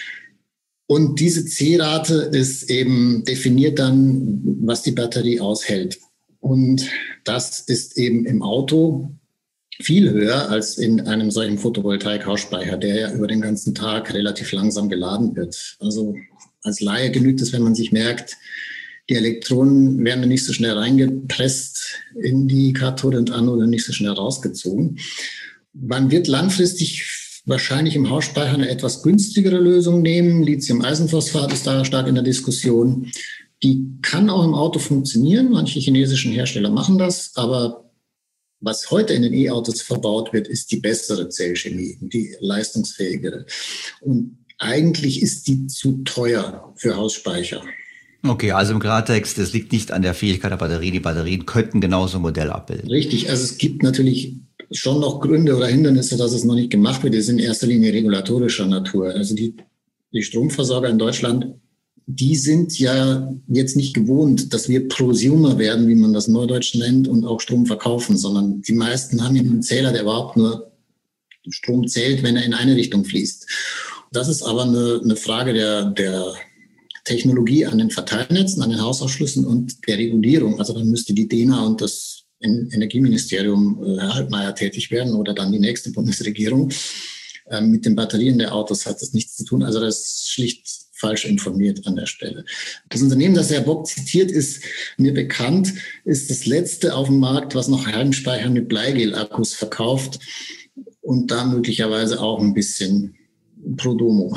Und diese C-Rate ist eben definiert dann, was die Batterie aushält. Und das ist eben im Auto viel höher als in einem solchen Photovoltaik-Hausspeicher, der ja über den ganzen Tag relativ langsam geladen wird. Also als Laie genügt es, wenn man sich merkt, die Elektronen werden nicht so schnell reingepresst in die Kathode und Anode, nicht so schnell rausgezogen. Man wird langfristig wahrscheinlich im Hausspeicher eine etwas günstigere Lösung nehmen. Lithium-Eisenphosphat ist da stark in der Diskussion. Die kann auch im Auto funktionieren. Manche chinesischen Hersteller machen das. Aber was heute in den E-Autos verbaut wird, ist die bessere Zellchemie, die leistungsfähigere. Und eigentlich ist die zu teuer für Hausspeicher. Okay, also im Klartext, es liegt nicht an der Fähigkeit der Batterie. Die Batterien könnten genauso ein Modell abbilden. Richtig, also es gibt natürlich schon noch Gründe oder Hindernisse, dass es noch nicht gemacht wird. Die sind in erster Linie regulatorischer Natur. Also die Stromversorger in Deutschland, die sind ja jetzt nicht gewohnt, dass wir Prosumer werden, wie man das Neudeutsch nennt, und auch Strom verkaufen, sondern die meisten haben ja einen Zähler, der überhaupt nur Strom zählt, wenn er in eine Richtung fließt. Das ist aber eine Frage der Technologie an den Verteilnetzen, an den Hausanschlüssen und der Regulierung. Also dann müsste die DENA und das Energieministerium Herr Altmaier tätig werden oder dann die nächste Bundesregierung. Mit den Batterien der Autos hat das nichts zu tun. Also das ist schlicht falsch informiert an der Stelle. Das Unternehmen, das Herr Bock zitiert, ist mir bekannt, ist das letzte auf dem Markt, was noch Heimspeicher mit Bleigel-Akkus verkauft und da möglicherweise auch ein bisschen pro domo.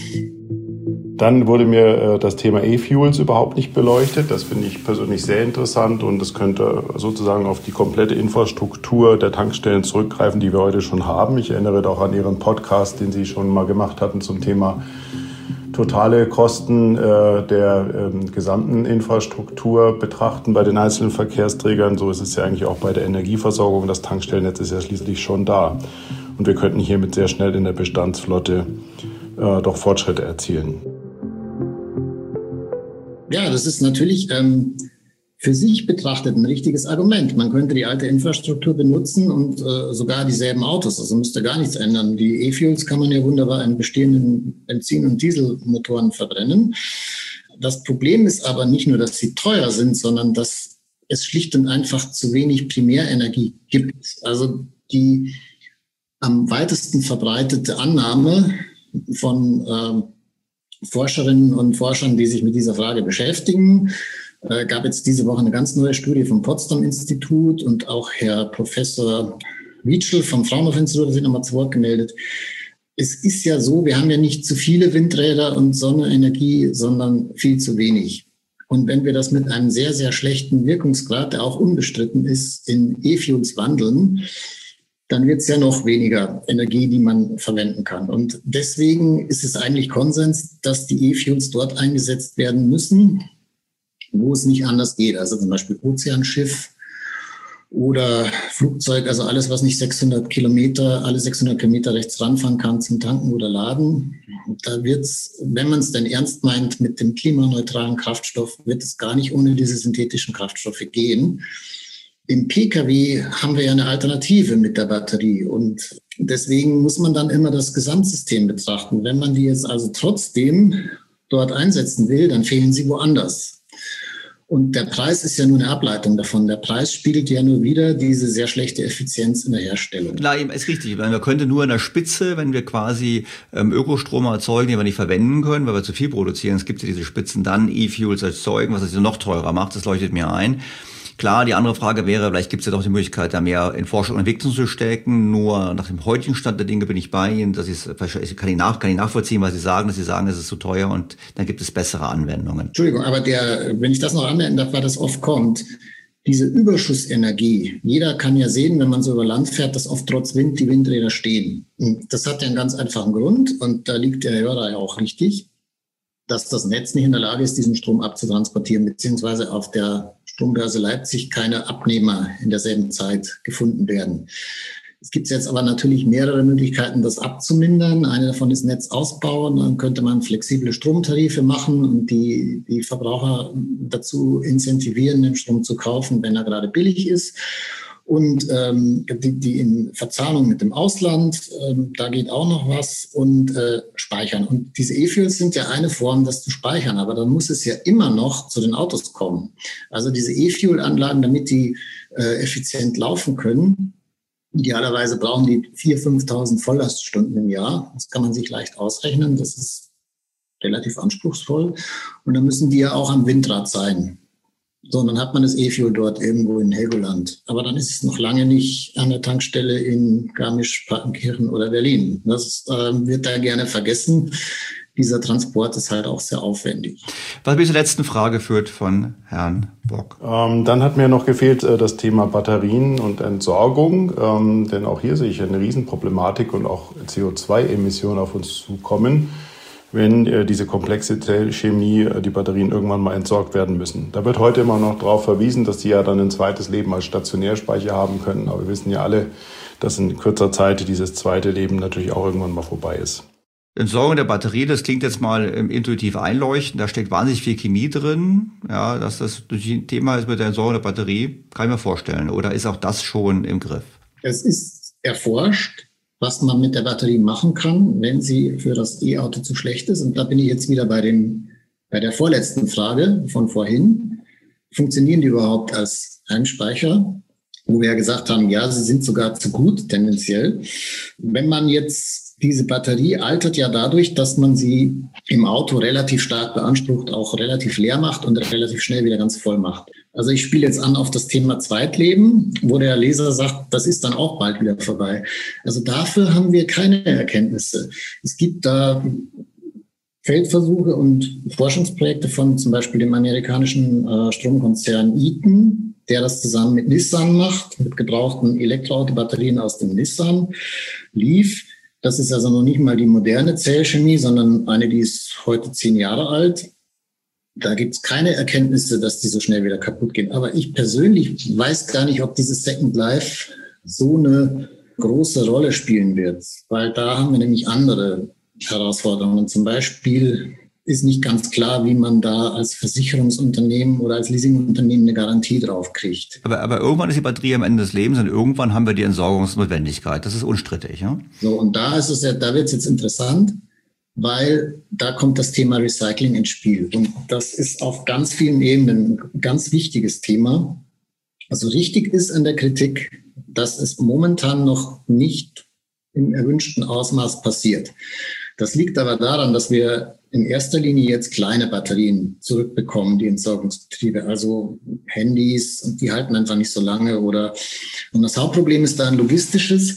Dann wurde mir das Thema E-Fuels überhaupt nicht beleuchtet. Das finde ich persönlich sehr interessant und das könnte sozusagen auf die komplette Infrastruktur der Tankstellen zurückgreifen, die wir heute schon haben. Ich erinnere auch an Ihren Podcast, den Sie schon mal gemacht hatten zum Thema totale Kosten der gesamten Infrastruktur betrachten bei den einzelnen Verkehrsträgern. So ist es ja eigentlich auch bei der Energieversorgung. Das Tankstellennetz ist ja schließlich schon da. Und wir könnten hiermit sehr schnell in der Bestandsflotte doch Fortschritte erzielen. Ja, das ist natürlich für sich betrachtet ein richtiges Argument. Man könnte die alte Infrastruktur benutzen und sogar dieselben Autos, also müsste gar nichts ändern. Die E-Fuels kann man ja wunderbar in bestehenden Benzin- und Dieselmotoren verbrennen. Das Problem ist aber nicht nur, dass sie teuer sind, sondern dass es schlicht und einfach zu wenig Primärenergie gibt. Also die am weitesten verbreitete Annahme von Forscherinnen und Forschern, die sich mit dieser Frage beschäftigen. Gab jetzt diese Woche eine ganz neue Studie vom Potsdam-Institut und auch Herr Professor Wietschel vom Fraunhofer-Institut hat sich nochmal zu Wort gemeldet. Es ist ja so, wir haben ja nicht zu viele Windräder und Sonnenenergie, sondern viel zu wenig. Und wenn wir das mit einem sehr, sehr schlechten Wirkungsgrad, der auch unbestritten ist, in E-Fuels wandeln, dann wird es ja noch weniger Energie, die man verwenden kann. Und deswegen ist es eigentlich Konsens, dass die E-Fuels dort eingesetzt werden müssen, wo es nicht anders geht. Also zum Beispiel Ozeanschiff oder Flugzeug, also alles, was nicht alle 600 Kilometer rechts ranfahren kann zum Tanken oder Laden. Da wird es, wenn man es denn ernst meint mit dem klimaneutralen Kraftstoff, wird es gar nicht ohne diese synthetischen Kraftstoffe gehen. im Pkw haben wir ja eine Alternative mit der Batterie und deswegen muss man dann immer das Gesamtsystem betrachten. Wenn man die jetzt also trotzdem dort einsetzen will, dann fehlen sie woanders. Und der Preis ist ja nur eine Ableitung davon. Der Preis spiegelt ja nur wieder diese sehr schlechte Effizienz in der Herstellung. Klar, ist richtig. Man könnte nur in der Spitze, wenn wir quasi Ökostrom erzeugen, den wir nicht verwenden können, weil wir zu viel produzieren, es gibt ja diese Spitzen, dann E-Fuels erzeugen, was es noch teurer macht, das leuchtet mir ein. Klar, die andere Frage wäre, vielleicht gibt es ja doch die Möglichkeit, da mehr in Forschung und Entwicklung zu stecken. Nur nach dem heutigen Stand der Dinge bin ich bei Ihnen, kann ich nachvollziehen, was Sie sagen, dass Sie sagen, es ist zu teuer und dann gibt es bessere Anwendungen. Entschuldigung, aber wenn ich das noch anwenden darf, weil das oft kommt, diese Überschussenergie, jeder kann ja sehen, wenn man so über Land fährt, dass oft trotz Wind die Windräder stehen. Und das hat ja einen ganz einfachen Grund und da liegt der Hörer ja auch richtig, dass das Netz nicht in der Lage ist, diesen Strom abzutransportieren, beziehungsweise auf der Strombörse Leipzig keine Abnehmer in derselben Zeit gefunden werden. Es gibt jetzt aber natürlich mehrere Möglichkeiten, das abzumindern. Eine davon ist Netz ausbauen. Dann könnte man flexible Stromtarife machen und die Verbraucher dazu incentivieren, den Strom zu kaufen, wenn er gerade billig ist. Und die in Verzahnung mit dem Ausland, da geht auch noch was und speichern. Und diese E-Fuels sind ja eine Form, das zu speichern, aber dann muss es ja immer noch zu den Autos kommen. Also diese E-Fuel-Anlagen, damit die effizient laufen können, idealerweise brauchen die 4.000, 5.000 Volllaststunden im Jahr. Das kann man sich leicht ausrechnen, das ist relativ anspruchsvoll. Und dann müssen die ja auch am Windrad sein. So, und dann hat man das E-Fuel dort irgendwo in Helgoland. Aber dann ist es noch lange nicht an der Tankstelle in Garmisch-Partenkirchen oder Berlin. Das wird da gerne vergessen. Dieser Transport ist halt auch sehr aufwendig. Was mich zur letzten Frage führt von Herrn Bock. Dann hat mir noch gefehlt das Thema Batterien und Entsorgung. Denn auch hier sehe ich eine Riesenproblematik und auch CO2-Emissionen auf uns zukommen, wenn diese komplexe Chemie, die Batterien irgendwann mal entsorgt werden müssen. Da wird heute immer noch darauf verwiesen, dass die ja dann ein zweites Leben als Stationärspeicher haben können. Aber wir wissen ja alle, dass in kürzer Zeit dieses zweite Leben natürlich auch irgendwann mal vorbei ist. Entsorgung der Batterie, das klingt jetzt mal intuitiv einleuchtend. Da steckt wahnsinnig viel Chemie drin. Ja, dass das ein Thema ist mit der Entsorgung der Batterie, kann ich mir vorstellen. Oder ist auch das schon im Griff? Es ist erforscht, was man mit der Batterie machen kann, wenn sie für das E-Auto zu schlecht ist. Und da bin ich jetzt wieder bei der vorletzten Frage von vorhin. Funktionieren die überhaupt als Heimspeicher? Wo wir ja gesagt haben, ja, sie sind sogar zu gut, tendenziell. Wenn man jetzt diese Batterie altert ja dadurch, dass man sie im Auto relativ stark beansprucht, auch relativ leer macht und relativ schnell wieder ganz voll macht. Also ich spiele jetzt an auf das Thema Zweitleben, wo der Leser sagt, das ist dann auch bald wieder vorbei. Also dafür haben wir keine Erkenntnisse. Es gibt da Feldversuche und Forschungsprojekte von zum Beispiel dem amerikanischen Stromkonzern Eaton, der das zusammen mit Nissan macht, mit gebrauchten Elektroautobatterien aus dem Nissan Leaf. Das ist also noch nicht mal die moderne Zellchemie, sondern eine, die ist heute 10 Jahre alt. Da gibt es keine Erkenntnisse, dass die so schnell wieder kaputt gehen. Aber ich persönlich weiß gar nicht, ob dieses Second Life so eine große Rolle spielen wird, weil da haben wir nämlich andere Herausforderungen. Zum Beispiel ist nicht ganz klar, wie man da als Versicherungsunternehmen oder als Leasingunternehmen eine Garantie drauf kriegt. Aber irgendwann ist die Batterie am Ende des Lebens und irgendwann haben wir die Entsorgungsnotwendigkeit. Das ist unstrittig, ja? So, und da wird es jetzt interessant, weil da kommt das Thema Recycling ins Spiel. Und das ist auf ganz vielen Ebenen ein ganz wichtiges Thema. Also richtig ist an der Kritik, dass es momentan noch nicht im erwünschten Ausmaß passiert. Das liegt aber daran, dass wir in erster Linie jetzt kleine Batterien zurückbekommen, die Entsorgungsbetriebe, also Handys, und die halten einfach nicht so lange. Und das Hauptproblem ist da ein logistisches.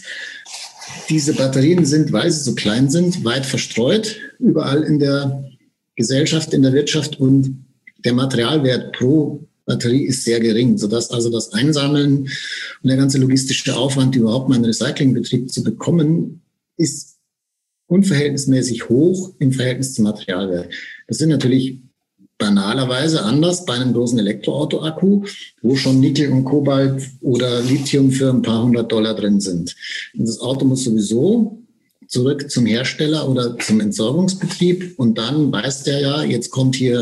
Diese Batterien sind, weil sie so klein sind, weit verstreut, überall in der Gesellschaft, in der Wirtschaft, und der Materialwert pro Batterie ist sehr gering, sodass also das Einsammeln und der ganze logistische Aufwand, überhaupt mal einen Recyclingbetrieb zu bekommen, ist unverhältnismäßig hoch im Verhältnis zum Materialwert. Das sind natürlich banalerweise anders bei einem großen Elektroauto-Akku, wo schon Nickel und Kobalt oder Lithium für ein paar $100 drin sind. Und das Auto muss sowieso zurück zum Hersteller oder zum Entsorgungsbetrieb, und dann weiß der ja, jetzt kommt hier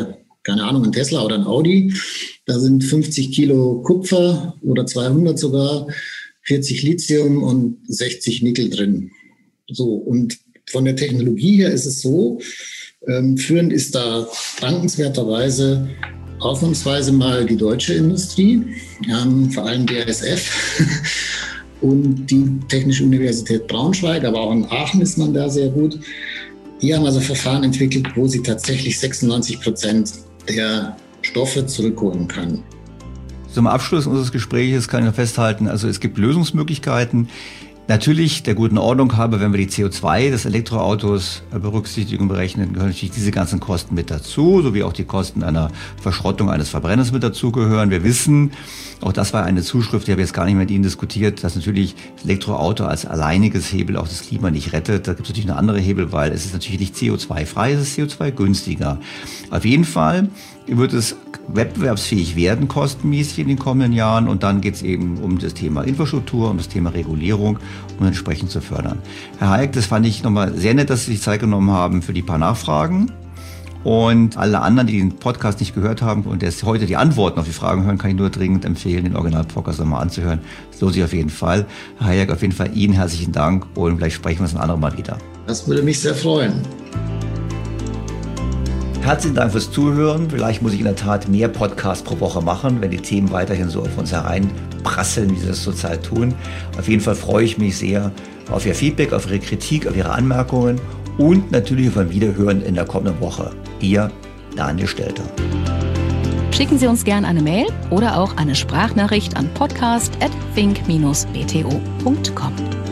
keine Ahnung, ein Tesla oder ein Audi. Da sind 50 Kilo Kupfer oder 200 sogar, 40 Lithium und 60 Nickel drin. So, und von der Technologie her ist es so, führend ist da dankenswerterweise ausnahmsweise mal die deutsche Industrie, vor allem BASF und die Technische Universität Braunschweig, aber auch in Aachen ist man da sehr gut. Die haben also Verfahren entwickelt, wo sie tatsächlich 96% der Stoffe zurückholen können. Zum Abschluss unseres Gesprächs kann ich noch festhalten, also es gibt Lösungsmöglichkeiten. Natürlich der guten Ordnung halber, wenn wir die CO2 des Elektroautos berücksichtigen und berechnen, gehören natürlich diese ganzen Kosten mit dazu, sowie auch die Kosten einer Verschrottung eines Verbrenners mit dazugehören. Wir wissen, auch das war eine Zuschrift, die habe ich jetzt gar nicht mit Ihnen diskutiert, dass natürlich das Elektroauto als alleiniges Hebel auch das Klima nicht rettet. Da gibt es natürlich eine andere Hebel, weil es ist natürlich nicht CO2-frei, es ist CO2-günstiger. Auf jeden Fall wird es wettbewerbsfähig werden, kostenmäßig in den kommenden Jahren. Und dann geht es eben um das Thema Infrastruktur, um das Thema Regulierung, um entsprechend zu fördern. Herr Hayek, das fand ich nochmal sehr nett, dass Sie sich Zeit genommen haben für die paar Nachfragen. Und alle anderen, die den Podcast nicht gehört haben und erst heute die Antworten auf die Fragen hören, kann ich nur dringend empfehlen, den Original-Podcast nochmal anzuhören. Das lohnt sich auf jeden Fall. Herr Hayek, auf jeden Fall Ihnen herzlichen Dank und vielleicht sprechen wir uns ein anderes Mal wieder. Das würde mich sehr freuen. Herzlichen Dank fürs Zuhören. Vielleicht muss ich in der Tat mehr Podcasts pro Woche machen, wenn die Themen weiterhin so auf uns hereinprasseln, wie sie das zurzeit tun. Auf jeden Fall freue ich mich sehr auf Ihr Feedback, auf Ihre Kritik, auf Ihre Anmerkungen und natürlich auf ein Wiederhören in der kommenden Woche. Ihr Daniel Stelter. Schicken Sie uns gerne eine Mail oder auch eine Sprachnachricht an podcast@think-bto.com.